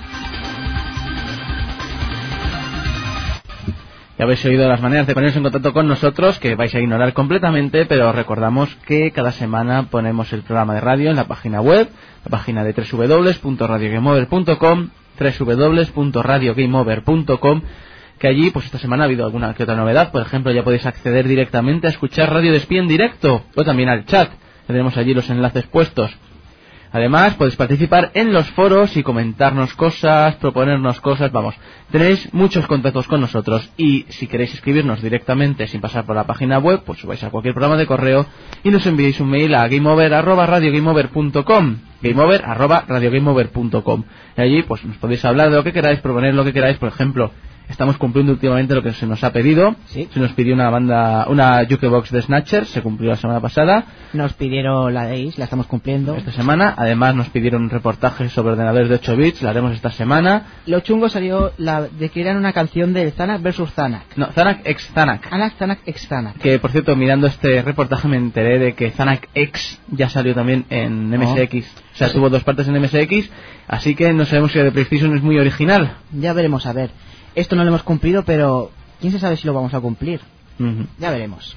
Ya habéis oído las maneras de poneros en contacto con nosotros, que vais a ignorar completamente, pero os recordamos que cada semana ponemos el programa de radio en la página web, la página de doble u doble u doble u punto radio game over punto com, doble u doble u doble u punto radio game over punto com, que allí, pues esta semana ha habido alguna que otra novedad. Por ejemplo, ya podéis acceder directamente a escuchar Radio Despí en directo, o también al chat. Tenemos allí los enlaces puestos. Además, podéis participar en los foros y comentarnos cosas, proponernos cosas, vamos, tenéis muchos contactos con nosotros, y si queréis escribirnos directamente sin pasar por la página web, pues vais a cualquier programa de correo y nos enviáis un mail a gameover arroba radio game over punto com, gameover arroba radio game over punto com, y allí pues nos podéis hablar de lo que queráis, proponer lo que queráis. Por ejemplo, estamos cumpliendo últimamente lo que se nos ha pedido. ¿Sí? Se nos pidió una banda, una jukebox de Snatcher, se cumplió la semana pasada. Nos pidieron la de Ace, la estamos cumpliendo Esta semana, además nos pidieron un reportaje sobre ordenadores de ocho bits, la haremos esta semana. Lo chungo salió la de que era una canción de Zanak versus Zanak. No, Zanak ex Zanak. Zanak, Zanak, ex Zanak. Que por cierto, mirando este reportaje me enteré de que Zanak X ya salió también en M S X. Oh. O sea, sí. Tuvo dos partes en M S X, así que no sabemos si la de PlayStation es muy original. Ya veremos, a ver. Esto no lo hemos cumplido, pero quién se sabe si lo vamos a cumplir. Uh-huh. Ya veremos.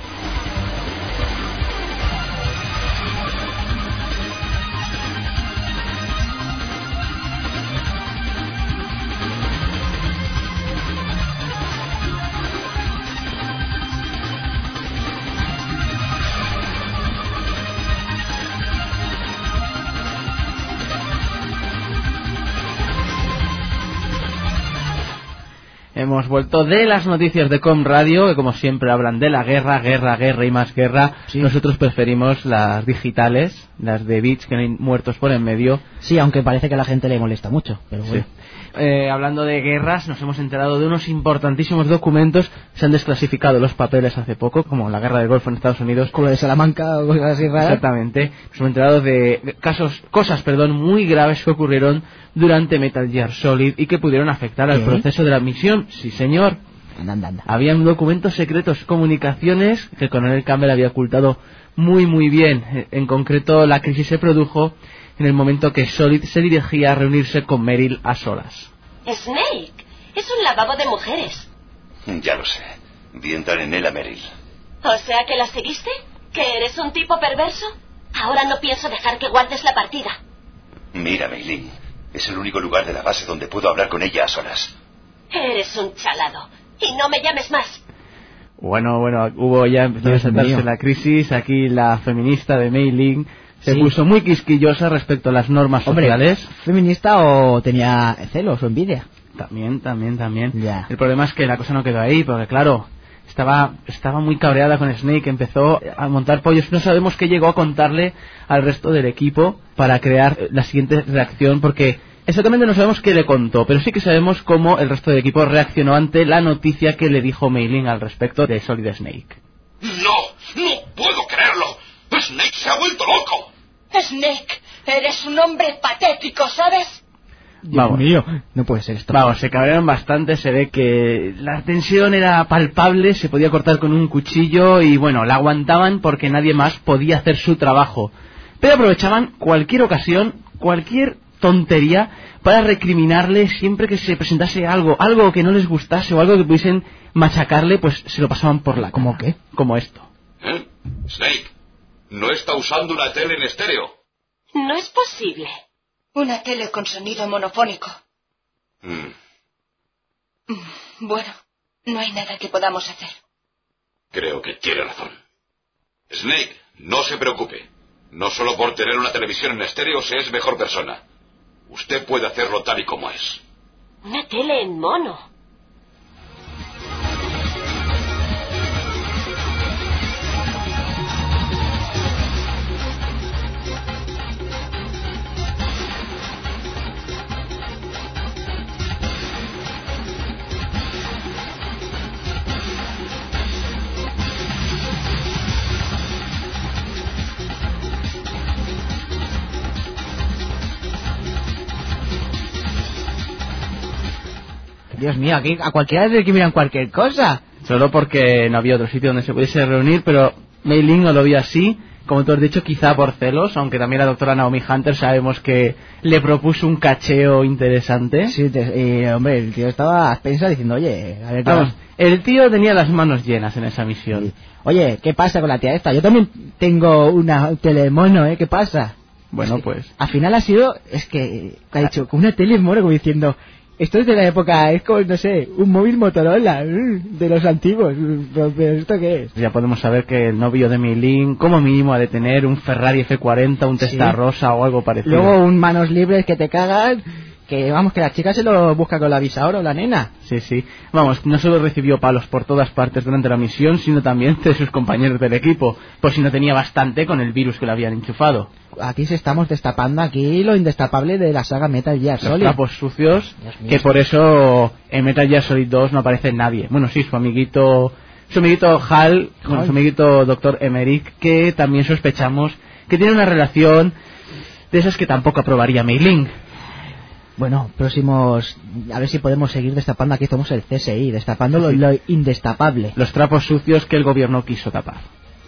Hemos vuelto de las noticias de Com Radio, que como siempre hablan de la guerra, guerra, guerra y más guerra. Sí. Nosotros preferimos las digitales, las de bits, que no hay muertos por en medio. Sí, aunque parece que a la gente le molesta mucho, pero bueno. Sí. Eh, hablando de guerras, nos hemos enterado de unos importantísimos documentos. Se han desclasificado los papeles hace poco, como la guerra del Golfo en Estados Unidos, como lo de Salamanca o cosas así raras. Exactamente. Nos hemos enterado de casos, cosas, perdón, muy graves que ocurrieron durante Metal Gear Solid y que pudieron afectar al ¿Qué? proceso de la misión. Sí, señor. Anda, anda, anda. Habían documentos secretos, comunicaciones que el coronel Campbell había ocultado muy, muy bien. En concreto, la crisis se produjo en el momento que Solid se dirigía a reunirse con Meryl a solas. Snake, es un lavabo de mujeres. Ya lo sé. Vi entrar en él a Meryl. O sea que la seguiste, que eres un tipo perverso. Ahora no pienso dejar que guardes la partida. Mira, Mei-Ling, es el único lugar de la base donde puedo hablar con ella a solas. Eres un chalado. Y no me llames más. Bueno, bueno, hubo ya empezó a desatarse la crisis. Aquí la feminista de Mei-Ling se sí. puso muy quisquillosa respecto a las normas Hombre, sociales. ¿Feminista o tenía celos o envidia? También, también, también. Ya. El problema es que la cosa no quedó ahí, porque claro, estaba estaba muy cabreada con Snake, empezó a montar pollos. No sabemos qué llegó a contarle al resto del equipo para crear la siguiente reacción, porque exactamente no sabemos qué le contó, pero sí que sabemos cómo el resto del equipo reaccionó ante la noticia que le dijo Mei-Ling al respecto de Solid Snake. ¡No! ¡No puedo creerlo! ¡Snake se ha vuelto loco! Snake, eres un hombre patético, ¿sabes? Dios Vamos. mío, no puede ser esto. Vamos, se cabrearon bastante, se ve que la tensión era palpable, se podía cortar con un cuchillo y bueno, la aguantaban porque nadie más podía hacer su trabajo. Pero aprovechaban cualquier ocasión, cualquier tontería para recriminarle siempre que se presentase algo, algo que no les gustase o algo que pudiesen machacarle, pues se lo pasaban por la cara. ¿Cómo qué? Como esto. ¿Eh? Snake, no está usando una tele en estéreo. No es posible. Una tele con sonido monofónico. Mm. Bueno, no hay nada que podamos hacer. Creo que tiene razón. Snake, no se preocupe. No solo por tener una televisión en estéreo se es mejor persona. Usted puede hacerlo tal y como es. Una tele en mono. Dios mío, aquí a cualquiera de que miran cualquier cosa. Solo porque no había otro sitio donde se pudiese reunir, pero Mei-Ling no lo vio así. como tú has dicho, quizá por celos, aunque también la doctora Naomi Hunter sabemos que le propuso un cacheo interesante. Sí, te, y hombre, el tío estaba a expensas diciendo, oye, a ver, vamos, el tío tenía las manos llenas en esa misión. Sí. Oye, ¿qué pasa con la tía esta? Yo también tengo una telemono, ¿eh? ¿Qué pasa? Bueno, es que, pues... Al final ha sido, es que, ha dicho, con una telemono, como diciendo... Esto es de la época, es como, no sé, un móvil Motorola, de los antiguos. ¿Pero esto qué es? Ya podemos saber que el novio de Mei-Ling, como mínimo, ha de tener un Ferrari F cuarenta, un Testarossa sí. o algo parecido. Luego un manos libres que te cagan, que vamos, que la chica se lo busca con la avisadora o la nena. Sí, sí. Vamos, no solo recibió palos por todas partes durante la misión, sino también de sus compañeros del equipo, por si no tenía bastante con el virus que le habían enchufado. Aquí se estamos destapando aquí lo indestapable de la saga Metal Gear Solid. Los trapos sucios, que por eso en Metal Gear Solid dos no aparece nadie. Bueno, sí, su amiguito, su amiguito Hal, bueno, su amiguito doctor Emmerich, que también sospechamos que tiene una relación de esas que tampoco aprobaría Mei-Ling. Bueno, próximos, a ver si podemos seguir destapando. Aquí somos el C S I, destapando lo, lo indestapable. Los trapos sucios que el gobierno quiso tapar.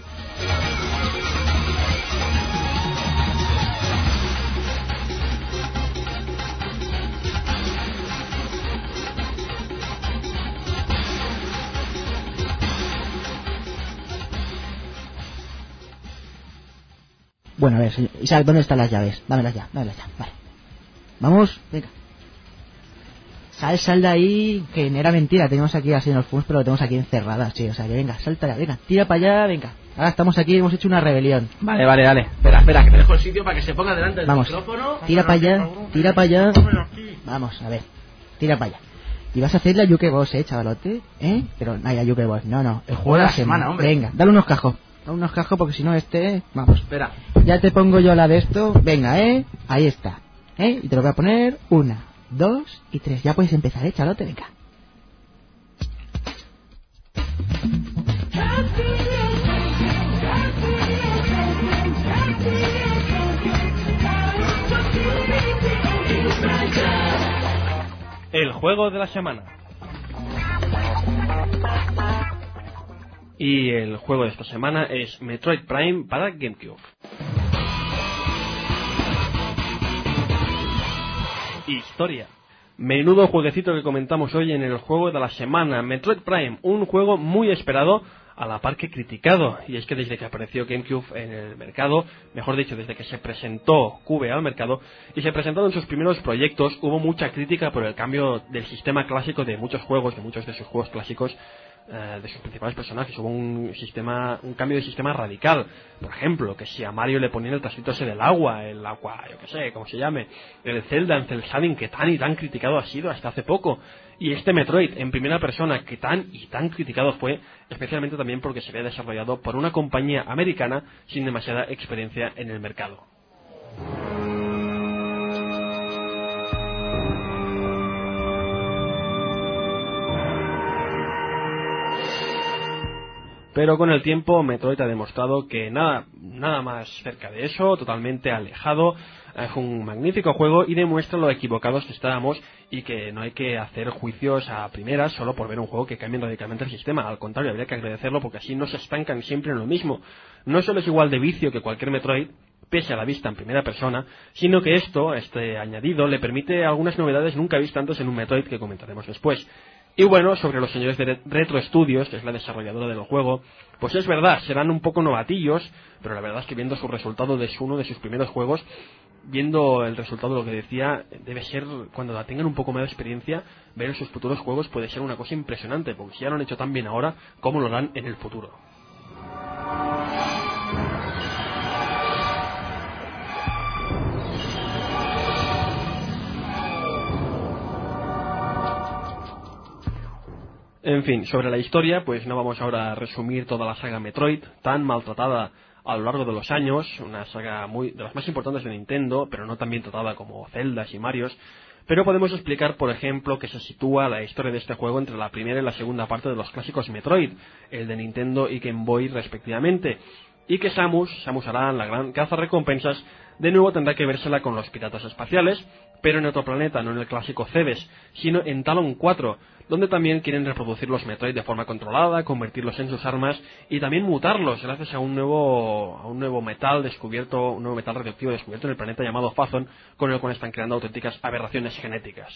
Bueno, a ver, Isaac, ¿dónde están las llaves? Dámelas ya, dámelas ya, vale. Vamos, venga. Sal, sal de ahí, que era mentira, teníamos aquí así en los Funs, pero lo tenemos aquí encerradas, sí, o sea, que venga, salta ya, venga, tira para allá, venga. Ahora estamos aquí, hemos hecho una rebelión. Vale, vale, vale. Espera, espera, que me dejo el sitio para que se ponga delante del Vamos, micrófono. Tira para allá, tira para allá. Vamos, a ver, tira para allá. Y vas a hacer la Yuke Boss, eh, chavalote, ¿eh? Pero no hay la Yuke Boss, no, no, el juego de la semana, hombre. Venga, dale unos cajos. Unos cajos porque si no este... Vamos, espera. Ya te pongo yo la de esto. Venga, ¿eh? Ahí está. ¿Eh? Y te lo voy a poner una, dos y tres. Ya puedes empezar, ¿eh, chalote? Venga. El juego de la semana. Y el juego de esta semana es Metroid Prime para GameCube. Historia. Menudo jueguecito que comentamos hoy en el juego de la semana. Metroid Prime, un juego muy esperado, a la par que criticado. Y es que desde que apareció GameCube en el mercado, mejor dicho, desde que se presentó Cube al mercado y se presentaron sus primeros proyectos, hubo mucha crítica por el cambio del sistema clásico de muchos juegos, de muchos de sus juegos clásicos, de sus principales personajes. Hubo un sistema, un cambio de sistema radical. Por ejemplo, que si a Mario le ponían el trastito ese del agua, el agua, yo que sé, como se llame, el Zelda en Cell Shading, que tan y tan criticado ha sido hasta hace poco, y este Metroid en primera persona, que tan y tan criticado fue, especialmente también porque se había desarrollado por una compañía americana sin demasiada experiencia en el mercado. Pero con el tiempo Metroid ha demostrado que nada, nada más cerca de eso, totalmente alejado. Es un magnífico juego y demuestra lo equivocados que estábamos y que no hay que hacer juicios a primeras solo por ver un juego que cambie radicalmente el sistema. Al contrario, habría que agradecerlo porque así no se estancan siempre en lo mismo. No solo es igual de vicio que cualquier Metroid, pese a la vista en primera persona, sino que esto, este añadido, le permite algunas novedades nunca vistas antes en un Metroid que comentaremos después. Y bueno, sobre los señores de Retro Studios, que es la desarrolladora del juego, pues es verdad, serán un poco novatillos, pero la verdad es que viendo su resultado de uno de sus primeros juegos, viendo el resultado de lo que decía, debe ser, cuando la tengan un poco más de experiencia, ver sus futuros juegos puede ser una cosa impresionante, porque si ya lo han hecho tan bien ahora, ¿cómo lo harán en el futuro? En fin, sobre la historia, pues no vamos ahora a resumir toda la saga Metroid, tan maltratada a lo largo de los años, una saga muy de las más importantes de Nintendo, pero no tan bien tratada como Zeldas y Marios, pero podemos explicar, por ejemplo, que se sitúa la historia de este juego entre la primera y la segunda parte de los clásicos Metroid, el de Nintendo y Game Boy respectivamente, y que Samus, Samus Aran, la gran cazarrecompensas, De nuevo tendrá que vérsela con los piratas espaciales, pero en otro planeta, no en el clásico Cebes, sino en Talon cuatro, donde también quieren reproducir los Metroid de forma controlada, convertirlos en sus armas y también mutarlos gracias a un nuevo a un nuevo metal descubierto, un nuevo metal radioactivo descubierto en el planeta llamado Phazon, con el cual están creando auténticas aberraciones genéticas.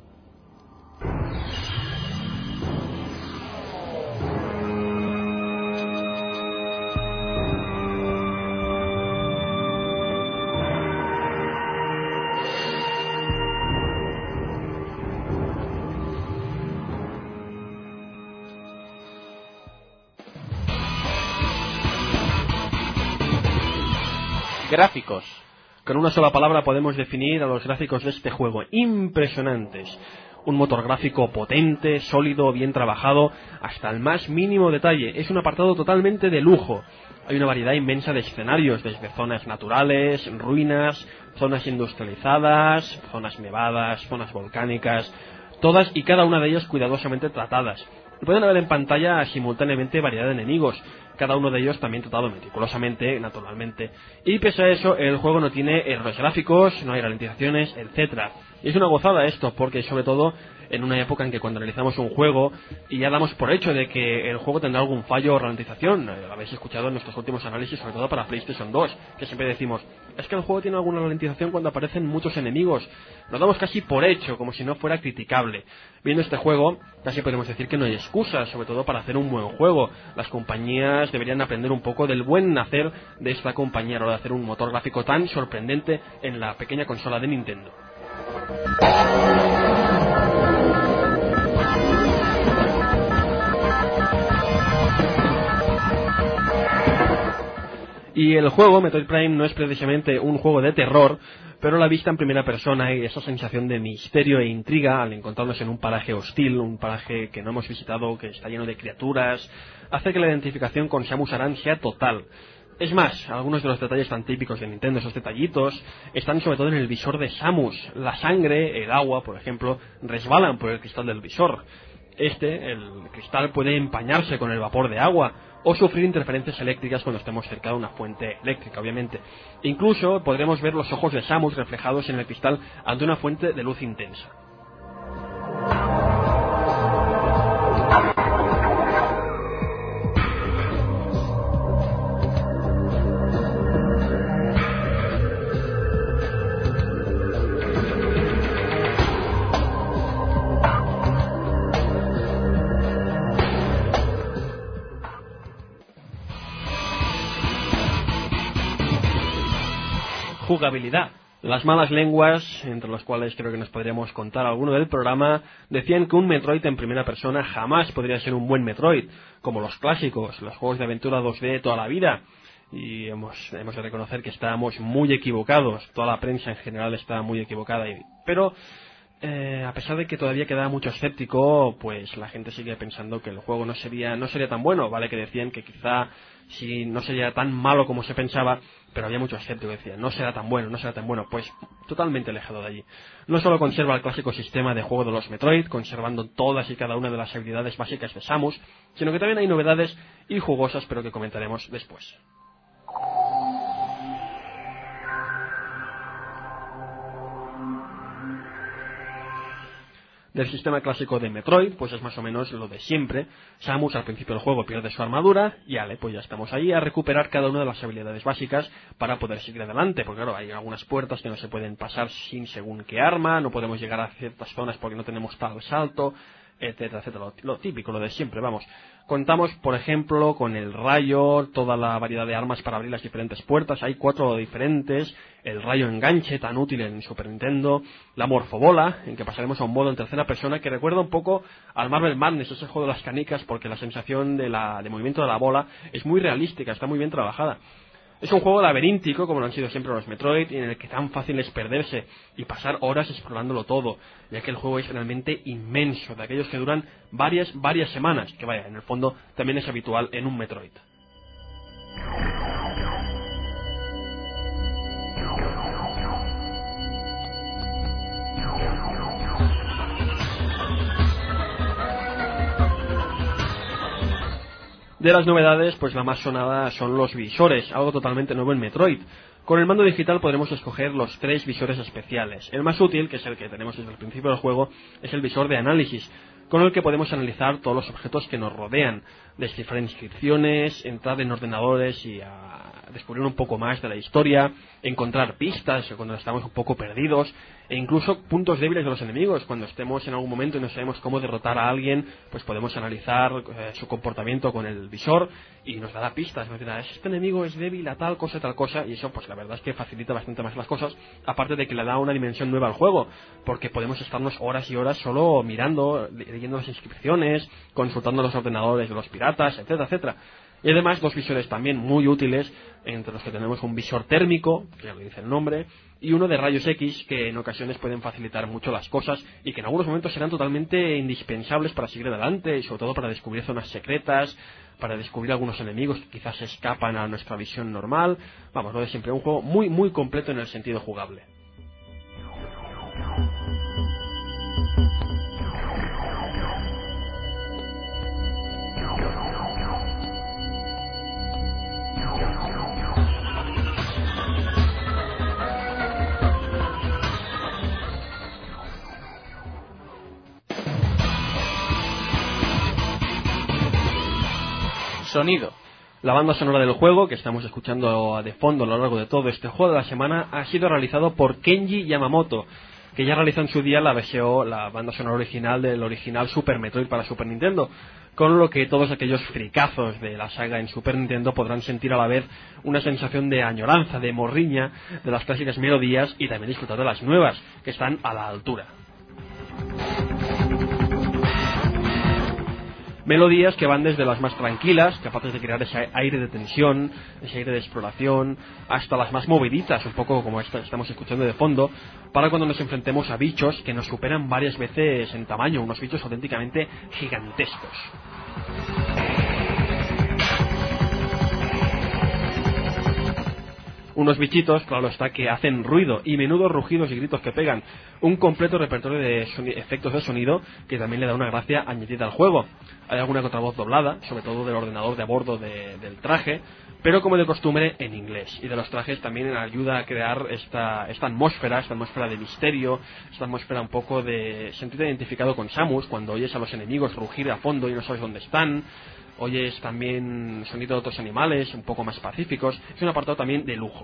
Gráficos. Con una sola palabra podemos definir a los gráficos de este juego. Impresionantes. Un motor gráfico potente, sólido, bien trabajado, hasta el más mínimo detalle. Es un apartado totalmente de lujo. Hay una variedad inmensa de escenarios, desde zonas naturales, ruinas, zonas industrializadas, zonas nevadas, zonas volcánicas, todas y cada una de ellas cuidadosamente tratadas. Y pueden haber en pantalla simultáneamente variedad de enemigos, cada uno de ellos también tratado meticulosamente, naturalmente. Y pese a eso, el juego no tiene errores gráficos, no hay ralentizaciones, etcétera. Y es una gozada esto, porque sobre todo en una época en que cuando analizamos un juego y ya damos por hecho de que el juego tendrá algún fallo o ralentización, lo habéis escuchado en nuestros últimos análisis, sobre todo para PlayStation dos, que siempre decimos, es que el juego tiene alguna ralentización cuando aparecen muchos enemigos. Lo damos casi por hecho, como si no fuera criticable. Viendo este juego, casi podemos decir que no hay excusas, sobre todo para hacer un buen juego. Las compañías deberían aprender un poco del buen nacer de esta compañía a la hora de hacer un motor gráfico tan sorprendente en la pequeña consola de Nintendo. Y el juego, Metroid Prime, no es precisamente un juego de terror, pero la vista en primera persona y esa sensación de misterio e intriga al encontrarnos en un paraje hostil, un paraje que no hemos visitado, que está lleno de criaturas, hace que la identificación con Samus Aran sea total. Es más, algunos de los detalles tan típicos de Nintendo, esos detallitos, están sobre todo en el visor de Samus. La sangre, el agua, por ejemplo, resbalan por el cristal del visor. Este, el cristal, puede empañarse con el vapor de agua o sufrir interferencias eléctricas cuando estemos cerca de una fuente eléctrica, obviamente. Incluso podremos ver los ojos de Samus reflejados en el cristal ante una fuente de luz intensa. Jugabilidad. Las malas lenguas, entre las cuales creo que nos podríamos contar alguno del programa, decían que un Metroid en primera persona jamás podría ser un buen Metroid, como los clásicos, los juegos de aventura dos D de toda la vida. Y hemos, hemos de reconocer que estábamos muy equivocados, toda la prensa en general estaba muy equivocada. Pero, eh, a pesar de que todavía quedaba mucho escéptico, pues la gente sigue pensando que el juego no sería, no sería tan bueno, ¿vale? Que decían que quizá si no sería tan malo como se pensaba, pero había mucho escéptico que decían, no será tan bueno, no será tan bueno, pues totalmente alejado de allí. No solo conserva el clásico sistema de juego de los Metroid, conservando todas y cada una de las habilidades básicas de Samus, sino que también hay novedades y jugosas, pero que comentaremos después. Del sistema clásico de Metroid, pues es más o menos lo de siempre. Samus al principio del juego pierde su armadura y ale, pues ya estamos ahí a recuperar cada una de las habilidades básicas para poder seguir adelante, porque claro, hay algunas puertas que no se pueden pasar sin según qué arma, no podemos llegar a ciertas zonas porque no tenemos tal salto, etcétera, etcétera, lo, lo típico, lo de siempre, vamos. Contamos, por ejemplo, con el rayo, toda la variedad de armas para abrir las diferentes puertas, hay cuatro diferentes, el rayo enganche tan útil en Super Nintendo, la morfobola, en que pasaremos a un modo en tercera persona que recuerda un poco al Marvel Madness, ese juego de las canicas, porque la sensación de, la, de movimiento de la bola es muy realística, está muy bien trabajada. Es un juego laberíntico, como lo han sido siempre los Metroid, y en el que tan fácil es perderse y pasar horas explorándolo todo, ya que el juego es realmente inmenso, de aquellos que duran varias, varias semanas, que vaya, en el fondo también es habitual en un Metroid. De las novedades, pues la más sonada son los visores, algo totalmente nuevo en Metroid. Con el mando digital podremos escoger los tres visores especiales. El más útil, que es el que tenemos desde el principio del juego, es el visor de análisis, con el que podemos analizar todos los objetos que nos rodean, descifrar inscripciones, entrar en ordenadores y a descubrir un poco más de la historia, encontrar pistas cuando estamos un poco perdidos, e incluso puntos débiles de los enemigos. Cuando estemos en algún momento y no sabemos cómo derrotar a alguien, pues podemos analizar eh, su comportamiento con el visor y nos dará pistas. Nos dirá, este enemigo es débil a tal cosa, tal cosa, y eso pues la verdad es que facilita bastante más las cosas, aparte de que le da una dimensión nueva al juego, porque podemos estarnos horas y horas solo mirando, leyendo las inscripciones, consultando los ordenadores de los piratas, etcétera, etcétera. Y además dos visores también muy útiles, entre los que tenemos un visor térmico, que ya lo dice el nombre, y uno de rayos X, que en ocasiones pueden facilitar mucho las cosas y que en algunos momentos serán totalmente indispensables para seguir adelante y sobre todo para descubrir zonas secretas, para descubrir algunos enemigos que quizás escapan a nuestra visión normal. Vamos, lo de siempre, un juego muy muy completo en el sentido jugable. Sonido. La banda sonora del juego, que estamos escuchando de fondo a lo largo de todo este juego de la semana, ha sido realizado por Kenji Yamamoto, que ya realizó en su día la B S O, la banda sonora original del original Super Metroid para Super Nintendo, con lo que todos aquellos fricazos de la saga en Super Nintendo podrán sentir a la vez una sensación de añoranza, de morriña, de las clásicas melodías y también disfrutar de las nuevas, que están a la altura. Melodías que van desde las más tranquilas, capaces de crear ese aire de tensión, ese aire de exploración, hasta las más moviditas, un poco como esta que estamos escuchando de fondo, para cuando nos enfrentemos a bichos que nos superan varias veces en tamaño, unos bichos auténticamente gigantescos. Unos bichitos, claro está, que hacen ruido y menudos rugidos y gritos que pegan. Un completo repertorio de efectos de sonido que también le da una gracia añadida al juego. Hay alguna que otra voz doblada, sobre todo del ordenador de a bordo de, del traje, pero como de costumbre en inglés. Y de los trajes también ayuda a crear esta, esta atmósfera, esta atmósfera de misterio, esta atmósfera un poco de sentirte identificado con Samus, cuando oyes a los enemigos rugir a fondo y no sabes dónde están. Oyes también sonido de otros animales, un poco más pacíficos. Es un apartado también de lujo.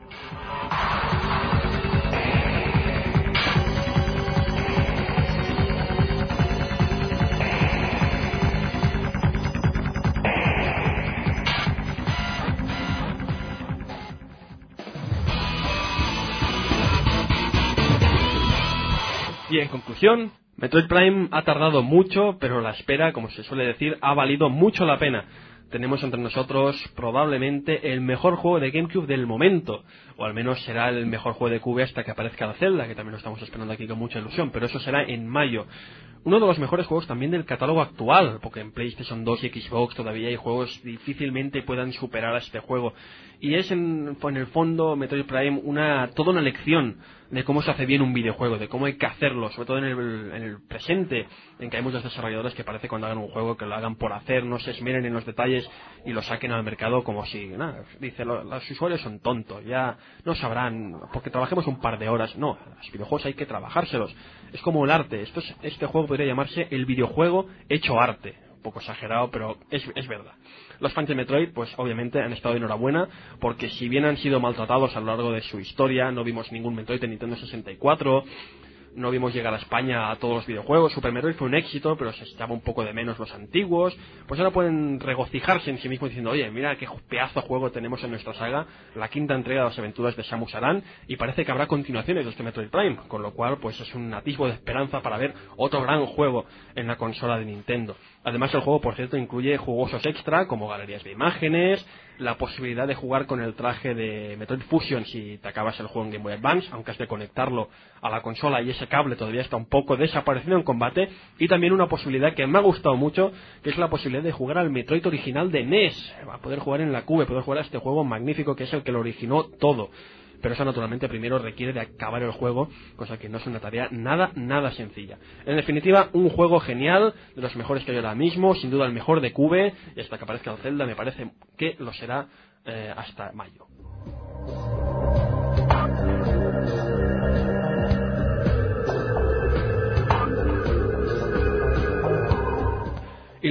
Y en conclusión, Metroid Prime ha tardado mucho, pero la espera, como se suele decir, ha valido mucho la pena. Tenemos entre nosotros probablemente el mejor juego de GameCube del momento, o al menos será el mejor juego de Cube hasta que aparezca la Zelda, que también lo estamos esperando aquí con mucha ilusión, pero eso será en mayo. Uno de los mejores juegos también del catálogo actual, porque en PlayStation dos y Xbox todavía hay juegos que difícilmente puedan superar a este juego. Y es en, en el fondo Metroid Prime una toda una lección de cómo se hace bien un videojuego, de cómo hay que hacerlo, sobre todo en el, en el presente, en que hay muchos desarrolladores que parece cuando hagan un juego que lo hagan por hacer, no se esmeren en los detalles y lo saquen al mercado como si, nada, dice, lo, los usuarios son tontos, ya no sabrán, porque trabajemos un par de horas. No, los videojuegos hay que trabajárselos. Es como el arte. Esto es, este juego podría llamarse el videojuego hecho arte. Un poco exagerado, pero es, es verdad. Los fans de Metroid, pues obviamente han estado de enhorabuena, porque si bien han sido maltratados a lo largo de su historia, no vimos ningún Metroid en Nintendo sesenta y cuatro, no vimos llegar a España a todos los videojuegos. Super Metroid fue un éxito, pero se echaba un poco de menos los antiguos. Pues ahora pueden regocijarse en sí mismos diciendo, oye, mira qué pedazo de juego tenemos en nuestra saga, la quinta entrega de las aventuras de Samus Aran, y parece que habrá continuaciones de este Metroid Prime, con lo cual pues es un atisbo de esperanza para ver otro gran juego en la consola de Nintendo. Además el juego, por cierto, incluye jugosos extra como galerías de imágenes, la posibilidad de jugar con el traje de Metroid Fusion si te acabas el juego en Game Boy Advance, aunque has de conectarlo a la consola y ese cable todavía está un poco desaparecido en combate, y también una posibilidad que me ha gustado mucho, que es la posibilidad de jugar al Metroid original de N E S, va a poder jugar en la Cube, poder jugar a este juego magnífico que es el que lo originó todo. Pero eso naturalmente primero requiere de acabar el juego, cosa que no es una tarea nada, nada sencilla. En definitiva, un juego genial, de los mejores que hay ahora mismo, sin duda el mejor de Cube, y hasta que aparezca el Zelda me parece que lo será eh, hasta mayo.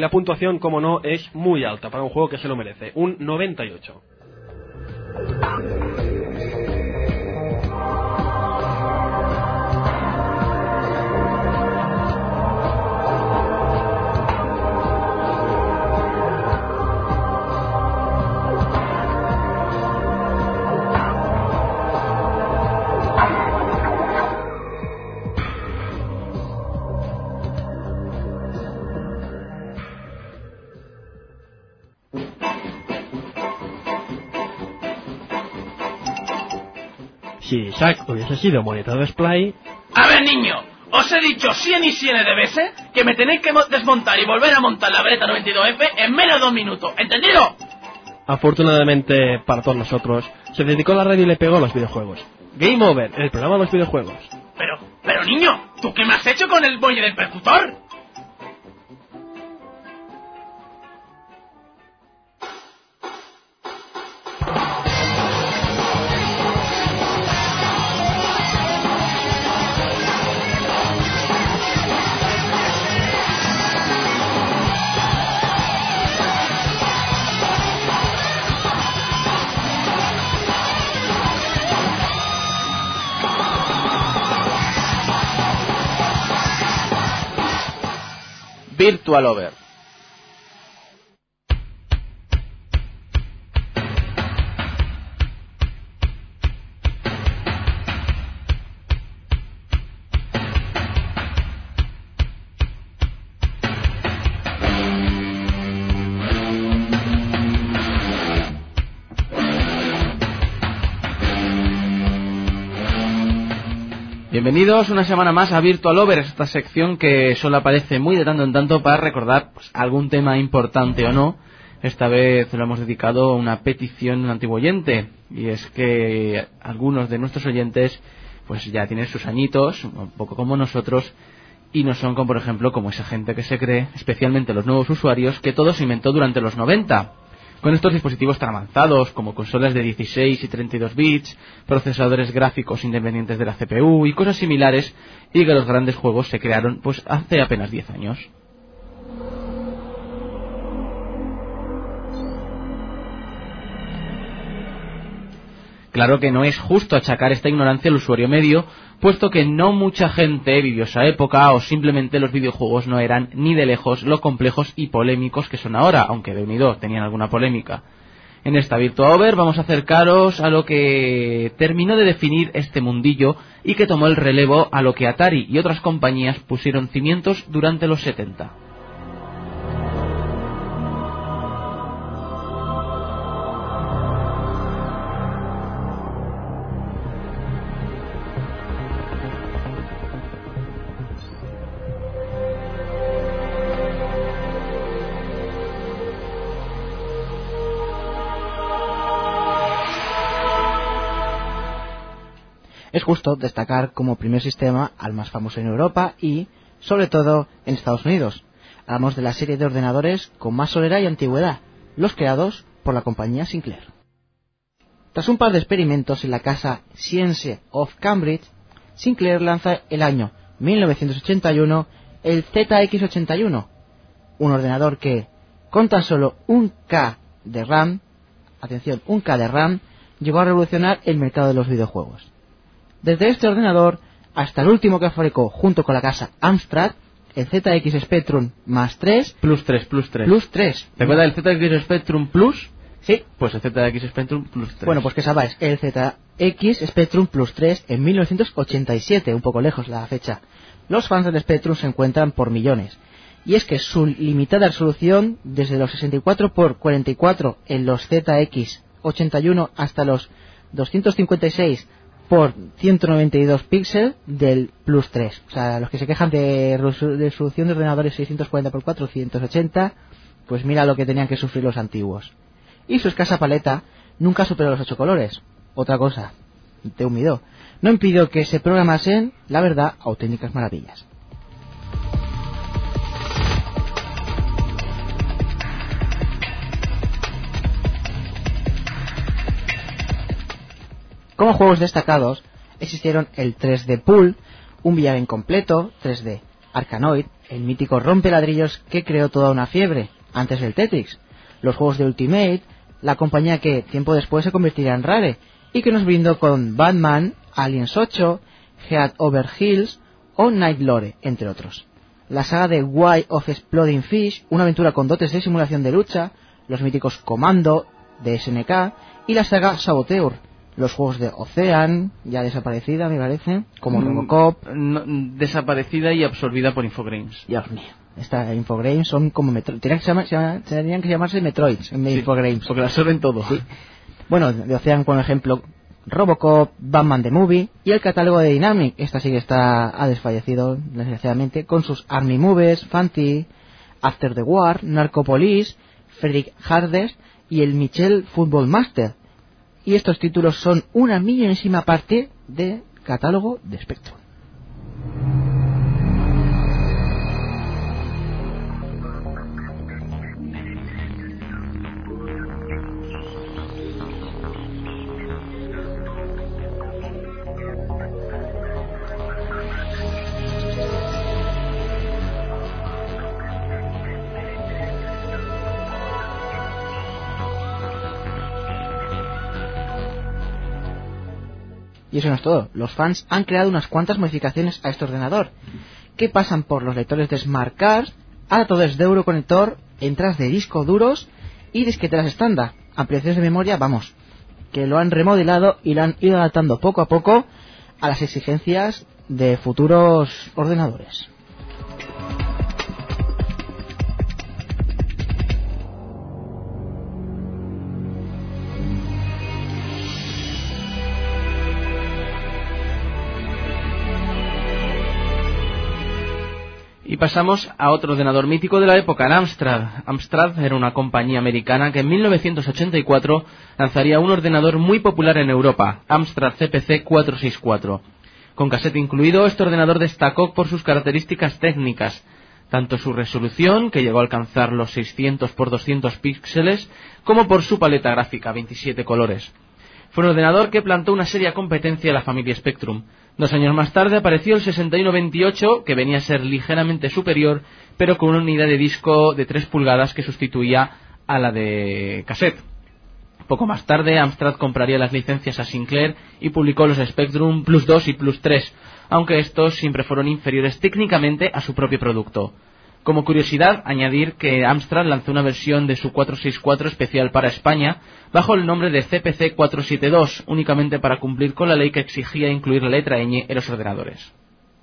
la puntuación, como no, es muy alta para un juego que se lo merece, un noventa y ocho. Si Zack hubiese sido monetado Splay... A ver, niño, os he dicho cien y cien de veces que me tenéis que desmontar y volver a montar la Beretta noventa y dos F en menos de dos minutos, ¿entendido? Afortunadamente para todos nosotros, se dedicó a la radio y le pegó a los videojuegos. Game Over, el programa de los videojuegos. Pero, pero niño, ¿tú qué me has hecho con el muelle del percutor? Virtual Over. Bienvenidos una semana más a Virtual Over, esta sección que solo aparece muy de tanto en tanto para recordar pues, algún tema importante o no. Esta vez lo hemos dedicado a una petición de un antiguo oyente, y es que algunos de nuestros oyentes pues ya tienen sus añitos, un poco como nosotros, y no son como por ejemplo como esa gente que se cree, especialmente los nuevos usuarios, que todo se inventó durante los noventa. Con estos dispositivos tan avanzados como consolas de dieciséis y treinta y dos bits, procesadores gráficos independientes de la C P U y cosas similares, y que los grandes juegos se crearon pues hace apenas diez años. Claro que no es justo achacar esta ignorancia al usuario medio, puesto que no mucha gente vivió esa época o simplemente los videojuegos no eran ni de lejos lo complejos y polémicos que son ahora, aunque de unido tenían alguna polémica. En esta Virtual Over vamos a acercaros a lo que terminó de definir este mundillo y que tomó el relevo a lo que Atari y otras compañías pusieron cimientos durante los setenta. Es justo destacar como primer sistema al más famoso en Europa y, sobre todo, en Estados Unidos. Hablamos de la serie de ordenadores con más solera y antigüedad, los creados por la compañía Sinclair. Tras un par de experimentos en la casa Science of Cambridge, Sinclair lanza el año mil novecientos ochenta y uno el Z X ochenta y uno, un ordenador que, con tan solo un K de RAM, atención, un K de RAM, llegó a revolucionar el mercado de los videojuegos. Desde este ordenador hasta el último que fabricó junto con la casa Amstrad, el Z X Spectrum más tres... Plus tres, plus tres. Plus tres. ¿Te acuerdas del Z X Spectrum Plus? Sí. Pues el Z X Spectrum Plus tres. Bueno, pues que sabáis, el Z X Spectrum Plus tres en mil novecientos ochenta y siete, un poco lejos la fecha. Los fans del Spectrum se encuentran por millones. Y es que su limitada resolución, desde los sesenta y cuatro por cuarenta y cuatro en los Z X ochenta y uno hasta los doscientos cincuenta y seis por ciento noventa y dos píxeles del Plus tres. O sea, los que se quejan de resolución de ordenadores seiscientos cuarenta por cuatrocientos ochenta, pues mira lo que tenían que sufrir los antiguos. Y su escasa paleta nunca superó los ocho colores. Otra cosa, te humilló. No impidió que se programasen, la verdad, auténticas maravillas. Como juegos destacados, existieron el tres D Pool, un V R incompleto, tres D Arkanoid, el mítico rompeladrillos que creó toda una fiebre, antes del Tetris, los juegos de Ultimate, la compañía que tiempo después se convertiría en Rare, y que nos brindó con Batman, Aliens ocho, Head Over Heels o Night Lore, entre otros. La saga de Way of Exploding Fish, una aventura con dotes de simulación de lucha, los míticos Commando, de S N K, y la saga Saboteur, los juegos de Ocean, ya desaparecida me parece, como Mm, Robocop. no, desaparecida y absorbida por Infogrames. Dios mío, esta Infogrames son como Metro... Tenían que, llama... Tenían que llamarse Metroids en Sí, Infogrames. porque la absorben todo. Sí. Bueno, de Ocean, por ejemplo, Robocop, Batman the Movie y el catálogo de Dynamic. Esta sí que está ha desfallecido desgraciadamente, con sus Army Movies, Fanti, After the War, Narcopolis, Frederick Hardest y el Michel Football Master. Y estos títulos son una millonésima parte del catálogo de Spectrum. Y eso no es todo. Los fans han creado unas cuantas modificaciones a este ordenador, que pasan por los lectores de Smart Cards, adaptadores de Euroconector, entradas de disco duros y disqueteras estándar. Ampliaciones de memoria, vamos, que lo han remodelado y lo han ido adaptando poco a poco a las exigencias de futuros ordenadores. Y pasamos a otro ordenador mítico de la época, el Amstrad. Amstrad era una compañía americana que en mil novecientos ochenta y cuatro lanzaría un ordenador muy popular en Europa, Amstrad C P C cuatrocientos sesenta y cuatro. Con cassette incluido, este ordenador destacó por sus características técnicas, tanto su resolución, que llegó a alcanzar los seiscientos por doscientos píxeles, como por su paleta gráfica, veintisiete colores. Fue un ordenador que plantó una seria competencia a la familia Spectrum. Dos años más tarde apareció el sesenta y uno veintiocho, que venía a ser ligeramente superior, pero con una unidad de disco de tres pulgadas que sustituía a la de cassette. Poco más tarde, Amstrad compraría las licencias a Sinclair y publicó los Spectrum Plus dos y Plus tres, aunque estos siempre fueron inferiores técnicamente a su propio producto. Como curiosidad, añadir que Amstrad lanzó una versión de su cuatrocientos sesenta y cuatro especial para España bajo el nombre de C P C cuatrocientos setenta y dos, únicamente para cumplir con la ley que exigía incluir la letra ñ en los ordenadores.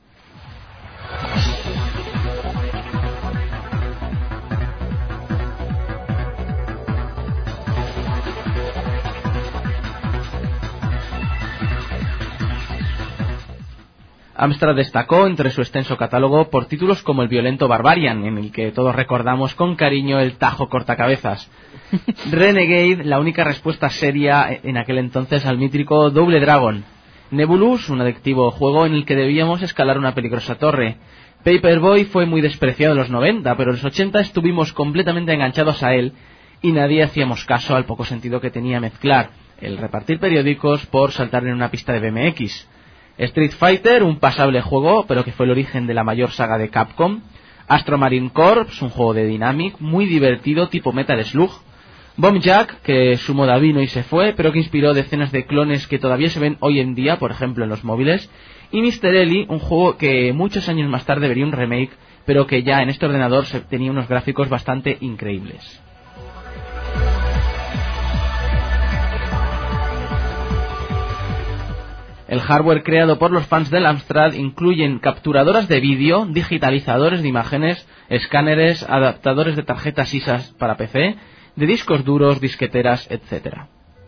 Amstrad destacó entre su extenso catálogo por títulos como el violento Barbarian, en el que todos recordamos con cariño el Tajo cortacabezas. Renegade, la única respuesta seria en aquel entonces al mítico Double Dragon. Nebulus, un adictivo juego en el que debíamos escalar una peligrosa torre. Paperboy fue muy despreciado en los noventa, pero en los ochenta estuvimos completamente enganchados a él y nadie hacíamos caso al poco sentido que tenía mezclar el repartir periódicos por saltar en una pista de B M X. Street Fighter, un pasable juego, pero que fue el origen de la mayor saga de Capcom. Astro Marine Corps, un juego de Dynamic, muy divertido, tipo Metal Slug. Bomb Jack, que su moda vino y se fue, pero que inspiró decenas de clones que todavía se ven hoy en día, por ejemplo en los móviles. Y mister Ellie, un juego que muchos años más tarde vería un remake, pero que ya en este ordenador tenía unos gráficos bastante increíbles. El hardware creado por los fans del Amstrad incluyen capturadoras de vídeo, digitalizadores de imágenes, escáneres, adaptadores de tarjetas I S A para P C, de discos duros, disqueteras, etcétera.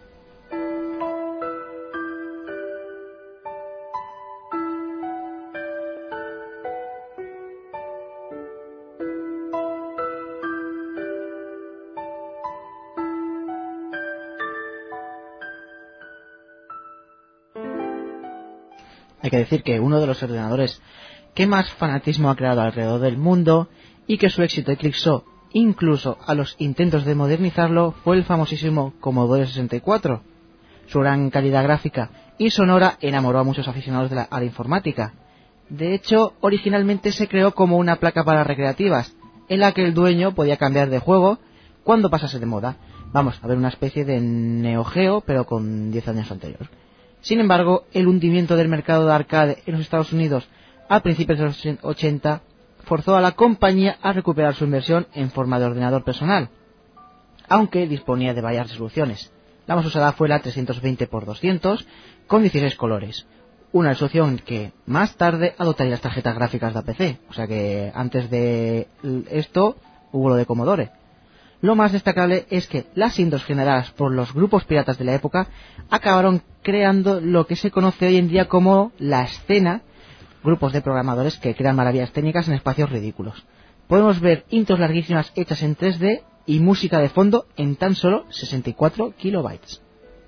Hay que decir que uno de los ordenadores que más fanatismo ha creado alrededor del mundo y que su éxito eclipsó incluso a los intentos de modernizarlo fue el famosísimo Commodore sesenta y cuatro. Su gran calidad gráfica y sonora enamoró a muchos aficionados de la, a la informática, De hecho, originalmente se creó como una placa para recreativas, en la que el dueño podía cambiar de juego cuando pasase de moda. Vamos, a ver, una especie de Neo Geo, pero con diez años anterior. Sin embargo, el hundimiento del mercado de arcade en los Estados Unidos a principios de los ochenta forzó a la compañía a recuperar su inversión en forma de ordenador personal, aunque disponía de varias resoluciones. La más usada fue la trescientos veinte por doscientos con dieciséis colores, una resolución que más tarde adoptaría las tarjetas gráficas de P C, o sea que antes de esto hubo lo de Commodore. Lo más destacable es que las Windows generadas por los grupos piratas de la época acabaron creando lo que se conoce hoy en día como la escena, grupos de programadores que crean maravillas técnicas en espacios ridículos. Podemos ver intros larguísimas hechas en tres D y música de fondo en tan solo sesenta y cuatro kilobytes.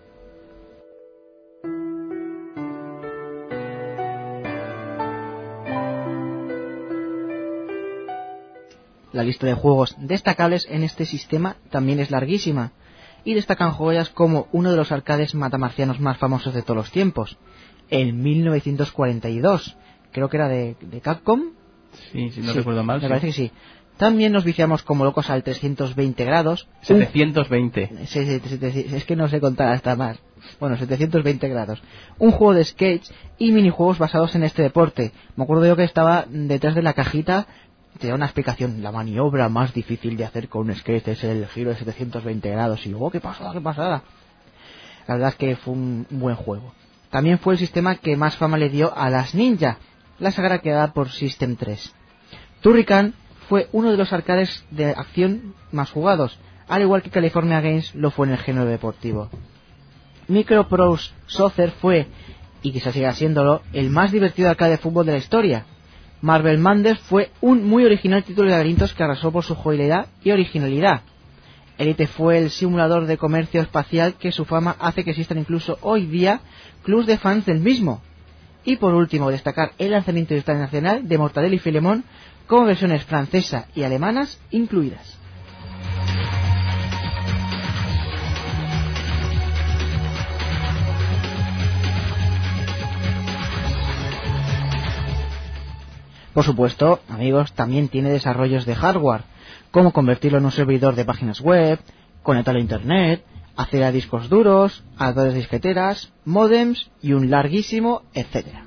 La lista de juegos destacables en este sistema también es larguísima, y destacan joyas como uno de los arcades matamarcianos más famosos de todos los tiempos, el mil novecientos cuarenta y dos, creo que era de, de Capcom. Sí, si no sí, recuerdo mal. Me sí. parece que sí. También nos viciamos como locos al trescientos veinte grados. setecientos veinte. Un... Sí, sí, sí, sí, es que no sé contar hasta más. Bueno, setecientos veinte grados. Un juego de skates y minijuegos basados en este deporte. Me acuerdo yo que estaba detrás de la cajita, te da una explicación. La maniobra más difícil de hacer con un skate es el giro de setecientos veinte grados. Y luego, oh, qué pasada, qué pasada. La verdad es que fue un buen juego. También fue el sistema que más fama le dio a las Ninja, la saga creada por System tres. Turrican fue uno de los arcades de acción más jugados, al igual que California Games lo fue en el género deportivo. Microprose Soccer fue, y quizás siga siéndolo, el más divertido arcade de fútbol de la historia. Marvel Manders fue un muy original título de laberintos que arrasó por su jugabilidad y originalidad. Elite fue el simulador de comercio espacial que su fama hace que existan incluso hoy día clubs de fans del mismo. Y por último, destacar el lanzamiento internacional de Mortadelo y Filemón con versiones francesas y alemanas incluidas. Por supuesto, amigos, también tiene desarrollos de hardware, como convertirlo en un servidor de páginas web, conectarlo a internet, acceder a discos duros, adaptadores de disqueteras, módems y un larguísimo etcétera.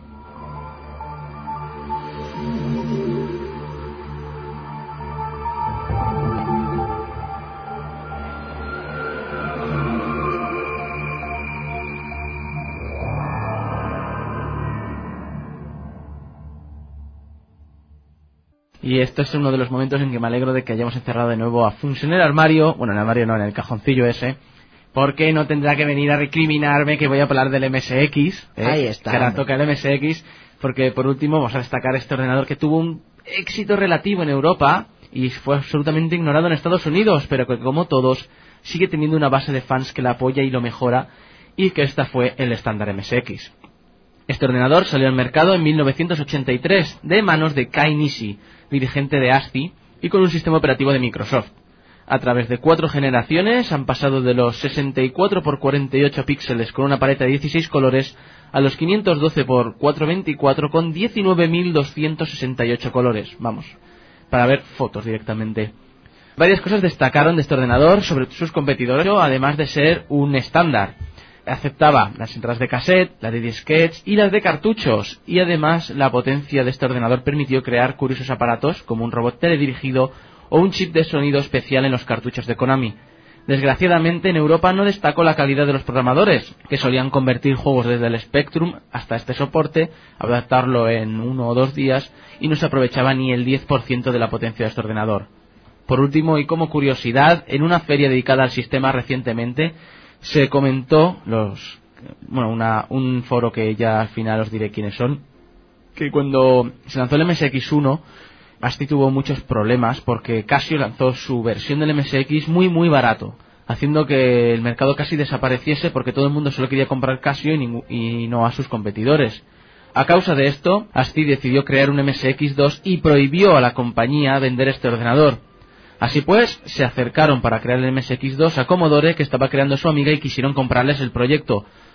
Y esto es uno de los momentos en que me alegro de que hayamos encerrado de nuevo a Funks en el armario, bueno, en el armario no, en el cajoncillo ese, porque no tendrá que venir a recriminarme que voy a hablar del M S X, ¿eh? Ahí está. Que ahora toca el M S X, porque por último vamos a destacar este ordenador que tuvo un éxito relativo en Europa y fue absolutamente ignorado en Estados Unidos, pero que como todos sigue teniendo una base de fans que la apoya y lo mejora, y que esta fue el estándar M S X. Este ordenador salió al mercado en mil novecientos ochenta y tres de manos de Kai Nishi, dirigente de A S C I, y con un sistema operativo de Microsoft. A través de cuatro generaciones han pasado de los sesenta y cuatro por cuarenta y ocho píxeles con una paleta de dieciséis colores a los quinientos doce por cuatrocientos veinticuatro con diecinueve mil doscientos sesenta y ocho colores. Vamos, para ver fotos directamente. Varias cosas destacaron de este ordenador sobre sus competidores, además de ser un estándar. Aceptaba las entradas de cassette, las de disquetes y las de cartuchos, y además la potencia de este ordenador permitió crear curiosos aparatos como un robot teledirigido o un chip de sonido especial en los cartuchos de Konami. Desgraciadamente en Europa no destacó la calidad de los programadores, que solían convertir juegos desde el Spectrum hasta este soporte, adaptarlo en uno o dos días, y no se aprovechaba ni el diez por ciento de la potencia de este ordenador. Por último, y como curiosidad, en una feria dedicada al sistema recientemente, se comentó, los bueno una, un foro que ya al final os diré quiénes son, que cuando se lanzó el M S X uno, A S C I tuvo muchos problemas porque Casio lanzó su versión del M S X muy muy barato, haciendo que el mercado casi desapareciese porque todo el mundo solo quería comprar Casio y, ningú, y no a sus competidores. A causa de esto, A S C I decidió crear un M S X dos y prohibió a la compañía vender este ordenador. Así pues, se acercaron para crear el M S X dos a Commodore, que estaba creando su amiga, y quisieron comprarles el proyecto,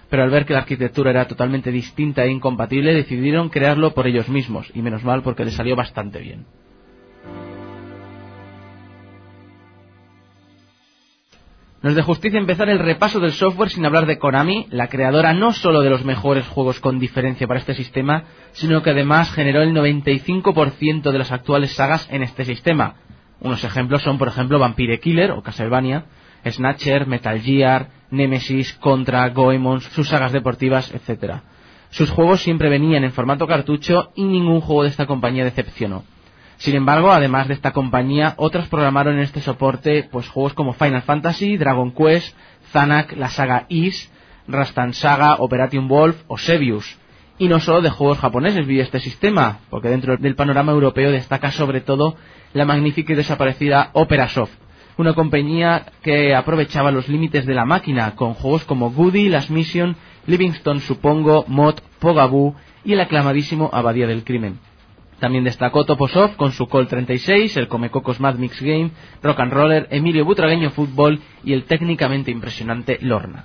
pero al ver que la arquitectura era totalmente distinta e incompatible, decidieron crearlo por ellos mismos, y menos mal porque les salió bastante bien. No es de justicia empezar el repaso del software sin hablar de Konami, la creadora no solo de los mejores juegos con diferencia para este sistema, sino que además generó el noventa y cinco por ciento de las actuales sagas en este sistema. Unos ejemplos son, por ejemplo, Vampire Killer o Castlevania, Snatcher, Metal Gear, Nemesis, Contra, Goemon, sus sagas deportivas, etcétera. Sus juegos siempre venían en formato cartucho y ningún juego de esta compañía decepcionó. Sin embargo, además de esta compañía, otras programaron en este soporte pues juegos como Final Fantasy, Dragon Quest, Zanak, la saga Ys, Rastan Saga, Operation Wolf o Sebius. Y no solo de juegos japoneses vive este sistema, porque dentro del panorama europeo destaca sobre todo la magnífica y desaparecida Operasoft, una compañía que aprovechaba los límites de la máquina con juegos como Goody, Last Mission, Livingston Supongo, Mod, Pogaboo y el aclamadísimo Abadía del Crimen. También destacó Toposoft con su Col treinta y seis, el Comecocos Mad Mix Game, Rock and Roller, Emilio Butragueño Fútbol y el técnicamente impresionante Lorna.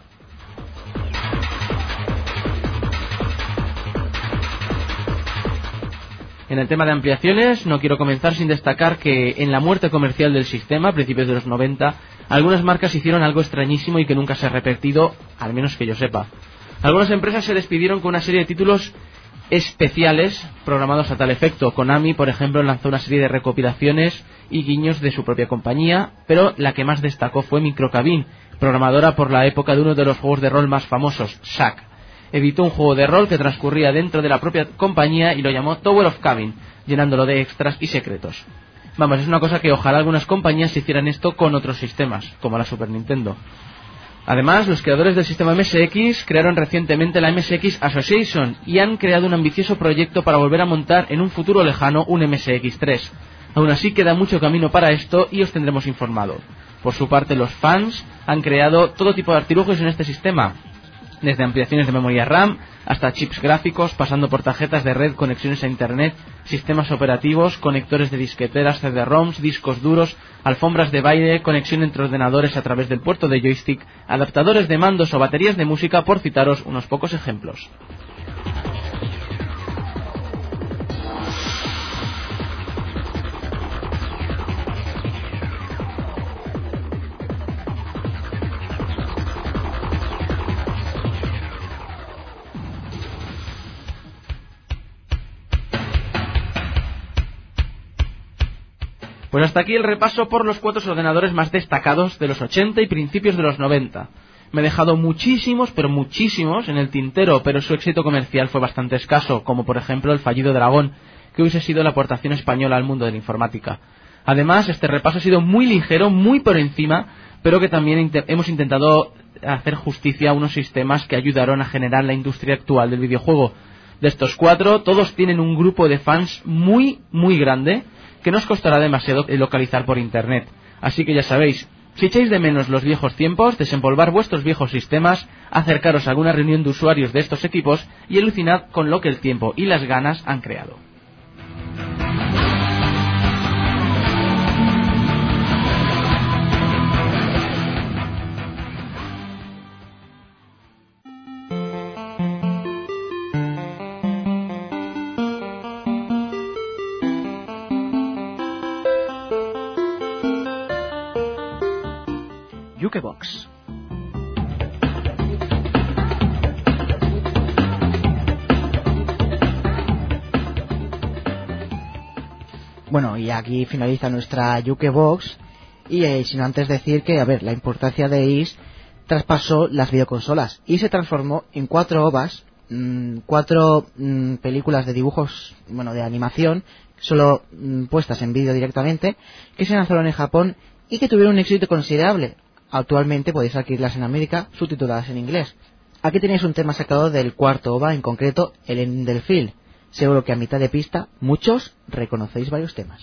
En el tema de ampliaciones, no quiero comenzar sin destacar que en la muerte comercial del sistema, a principios de los noventa, algunas marcas hicieron algo extrañísimo y que nunca se ha repetido, al menos que yo sepa. Algunas empresas se despidieron con una serie de títulos especiales programados a tal efecto. Konami, por ejemplo, lanzó una serie de recopilaciones y guiños de su propia compañía, pero la que más destacó fue Microcabin, programadora por la época de uno de los juegos de rol más famosos, Shack. Editó un juego de rol que transcurría dentro de la propia compañía y lo llamó Tower of Cabin, llenándolo de extras y secretos. Vamos, es una cosa que ojalá algunas compañías hicieran esto con otros sistemas, como la Super Nintendo. Además, los creadores del sistema M S X crearon recientemente la M S X Association y han creado un ambicioso proyecto para volver a montar en un futuro lejano un M S X tres. Aún así queda mucho camino para esto y os tendremos informado. Por su parte, los fans han creado todo tipo de artilugios en este sistema, desde ampliaciones de memoria RAM hasta chips gráficos, pasando por tarjetas de red, conexiones a internet, sistemas operativos, conectores de disqueteras, C D ROMs, discos duros, alfombras de baile, conexión entre ordenadores a través del puerto de joystick, adaptadores de mandos o baterías de música, por citaros unos pocos ejemplos. Pues hasta aquí el repaso por los cuatro ordenadores más destacados de los ochenta y principios de los noventa. Me he dejado muchísimos, pero muchísimos en el tintero, pero su éxito comercial fue bastante escaso, como por ejemplo el fallido Dragón, que hubiese sido la aportación española al mundo de la informática. Además, este repaso ha sido muy ligero, muy por encima, pero que también int- hemos intentado hacer justicia a unos sistemas que ayudaron a generar la industria actual del videojuego. De estos cuatro, todos tienen un grupo de fans muy, muy grande, que no os costará demasiado localizar por internet. Así que ya sabéis, si echáis de menos los viejos tiempos, desempolvar vuestros viejos sistemas, acercaros a alguna reunión de usuarios de estos equipos y alucinad con lo que el tiempo y las ganas han creado. Jukebox. Bueno, y aquí finaliza nuestra Jukebox. Y eh, sino antes decir que, a ver, la importancia de I S traspasó las videoconsolas y se transformó en cuatro O V As, mmm, cuatro mmm, películas de dibujos, bueno, de animación, solo mmm, puestas en vídeo directamente, que se lanzaron en Japón y que tuvieron un éxito considerable. Actualmente podéis adquirirlas en América subtituladas en inglés. Aquí tenéis un tema sacado del cuarto O V A, en concreto el Endelfield. Seguro que a mitad de pista muchos reconocéis varios temas.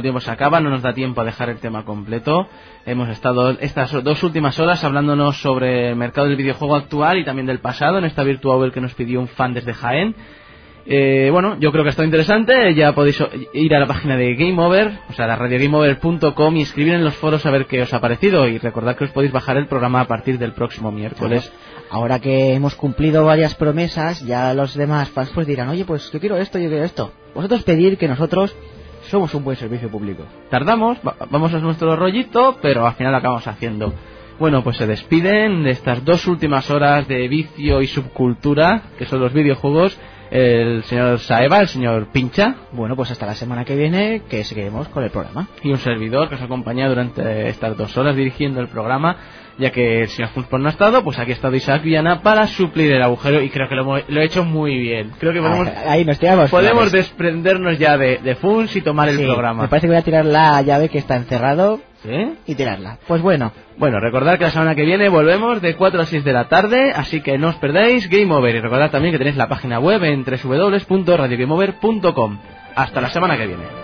el tiempo se acaba, no nos da tiempo a dejar el tema completo. Hemos estado estas dos últimas horas hablándonos sobre el mercado del videojuego actual y también del pasado, en esta Virtua Hour que nos pidió un fan desde Jaén. Eh, bueno, yo creo que ha estado interesante. Ya podéis ir a la página de Game Over, o sea, la radio game over punto com, y escribir en los foros a ver qué os ha parecido. Y recordad que os podéis bajar el programa a partir del próximo miércoles. Ahora que hemos cumplido varias promesas, ya los demás fans pues dirán, oye, pues yo quiero esto, yo quiero esto. Vosotros pedir que nosotros somos un buen servicio público. Tardamos, va- vamos a nuestro rollito, pero al final lo acabamos haciendo. Bueno, pues se despiden de estas dos últimas horas de vicio y subcultura, que son los videojuegos, el señor Saeva, el señor Pincha. Bueno, pues hasta la semana que viene, que seguiremos con el programa. Y un servidor que os acompaña durante estas dos horas dirigiendo el programa, ya que el señor Funsport no ha estado, pues aquí ha estado Isaac Viana para suplir el agujero, y creo que lo, hemos- lo he hecho muy bien. Creo que podemos, Ah, ahí nos tiramos. podemos claves. desprendernos ya de, de Funs y tomar el Sí, programa. Me parece que voy a tirar la llave que está encerrado ¿Sí? y tirarla. Pues bueno. Bueno, recordad que la semana que viene volvemos de cuatro a seis de la tarde, así que no os perdáis Game Over. Y recordad también que tenéis la página web en doble u doble u doble u punto radio game over punto com. Hasta la semana que viene.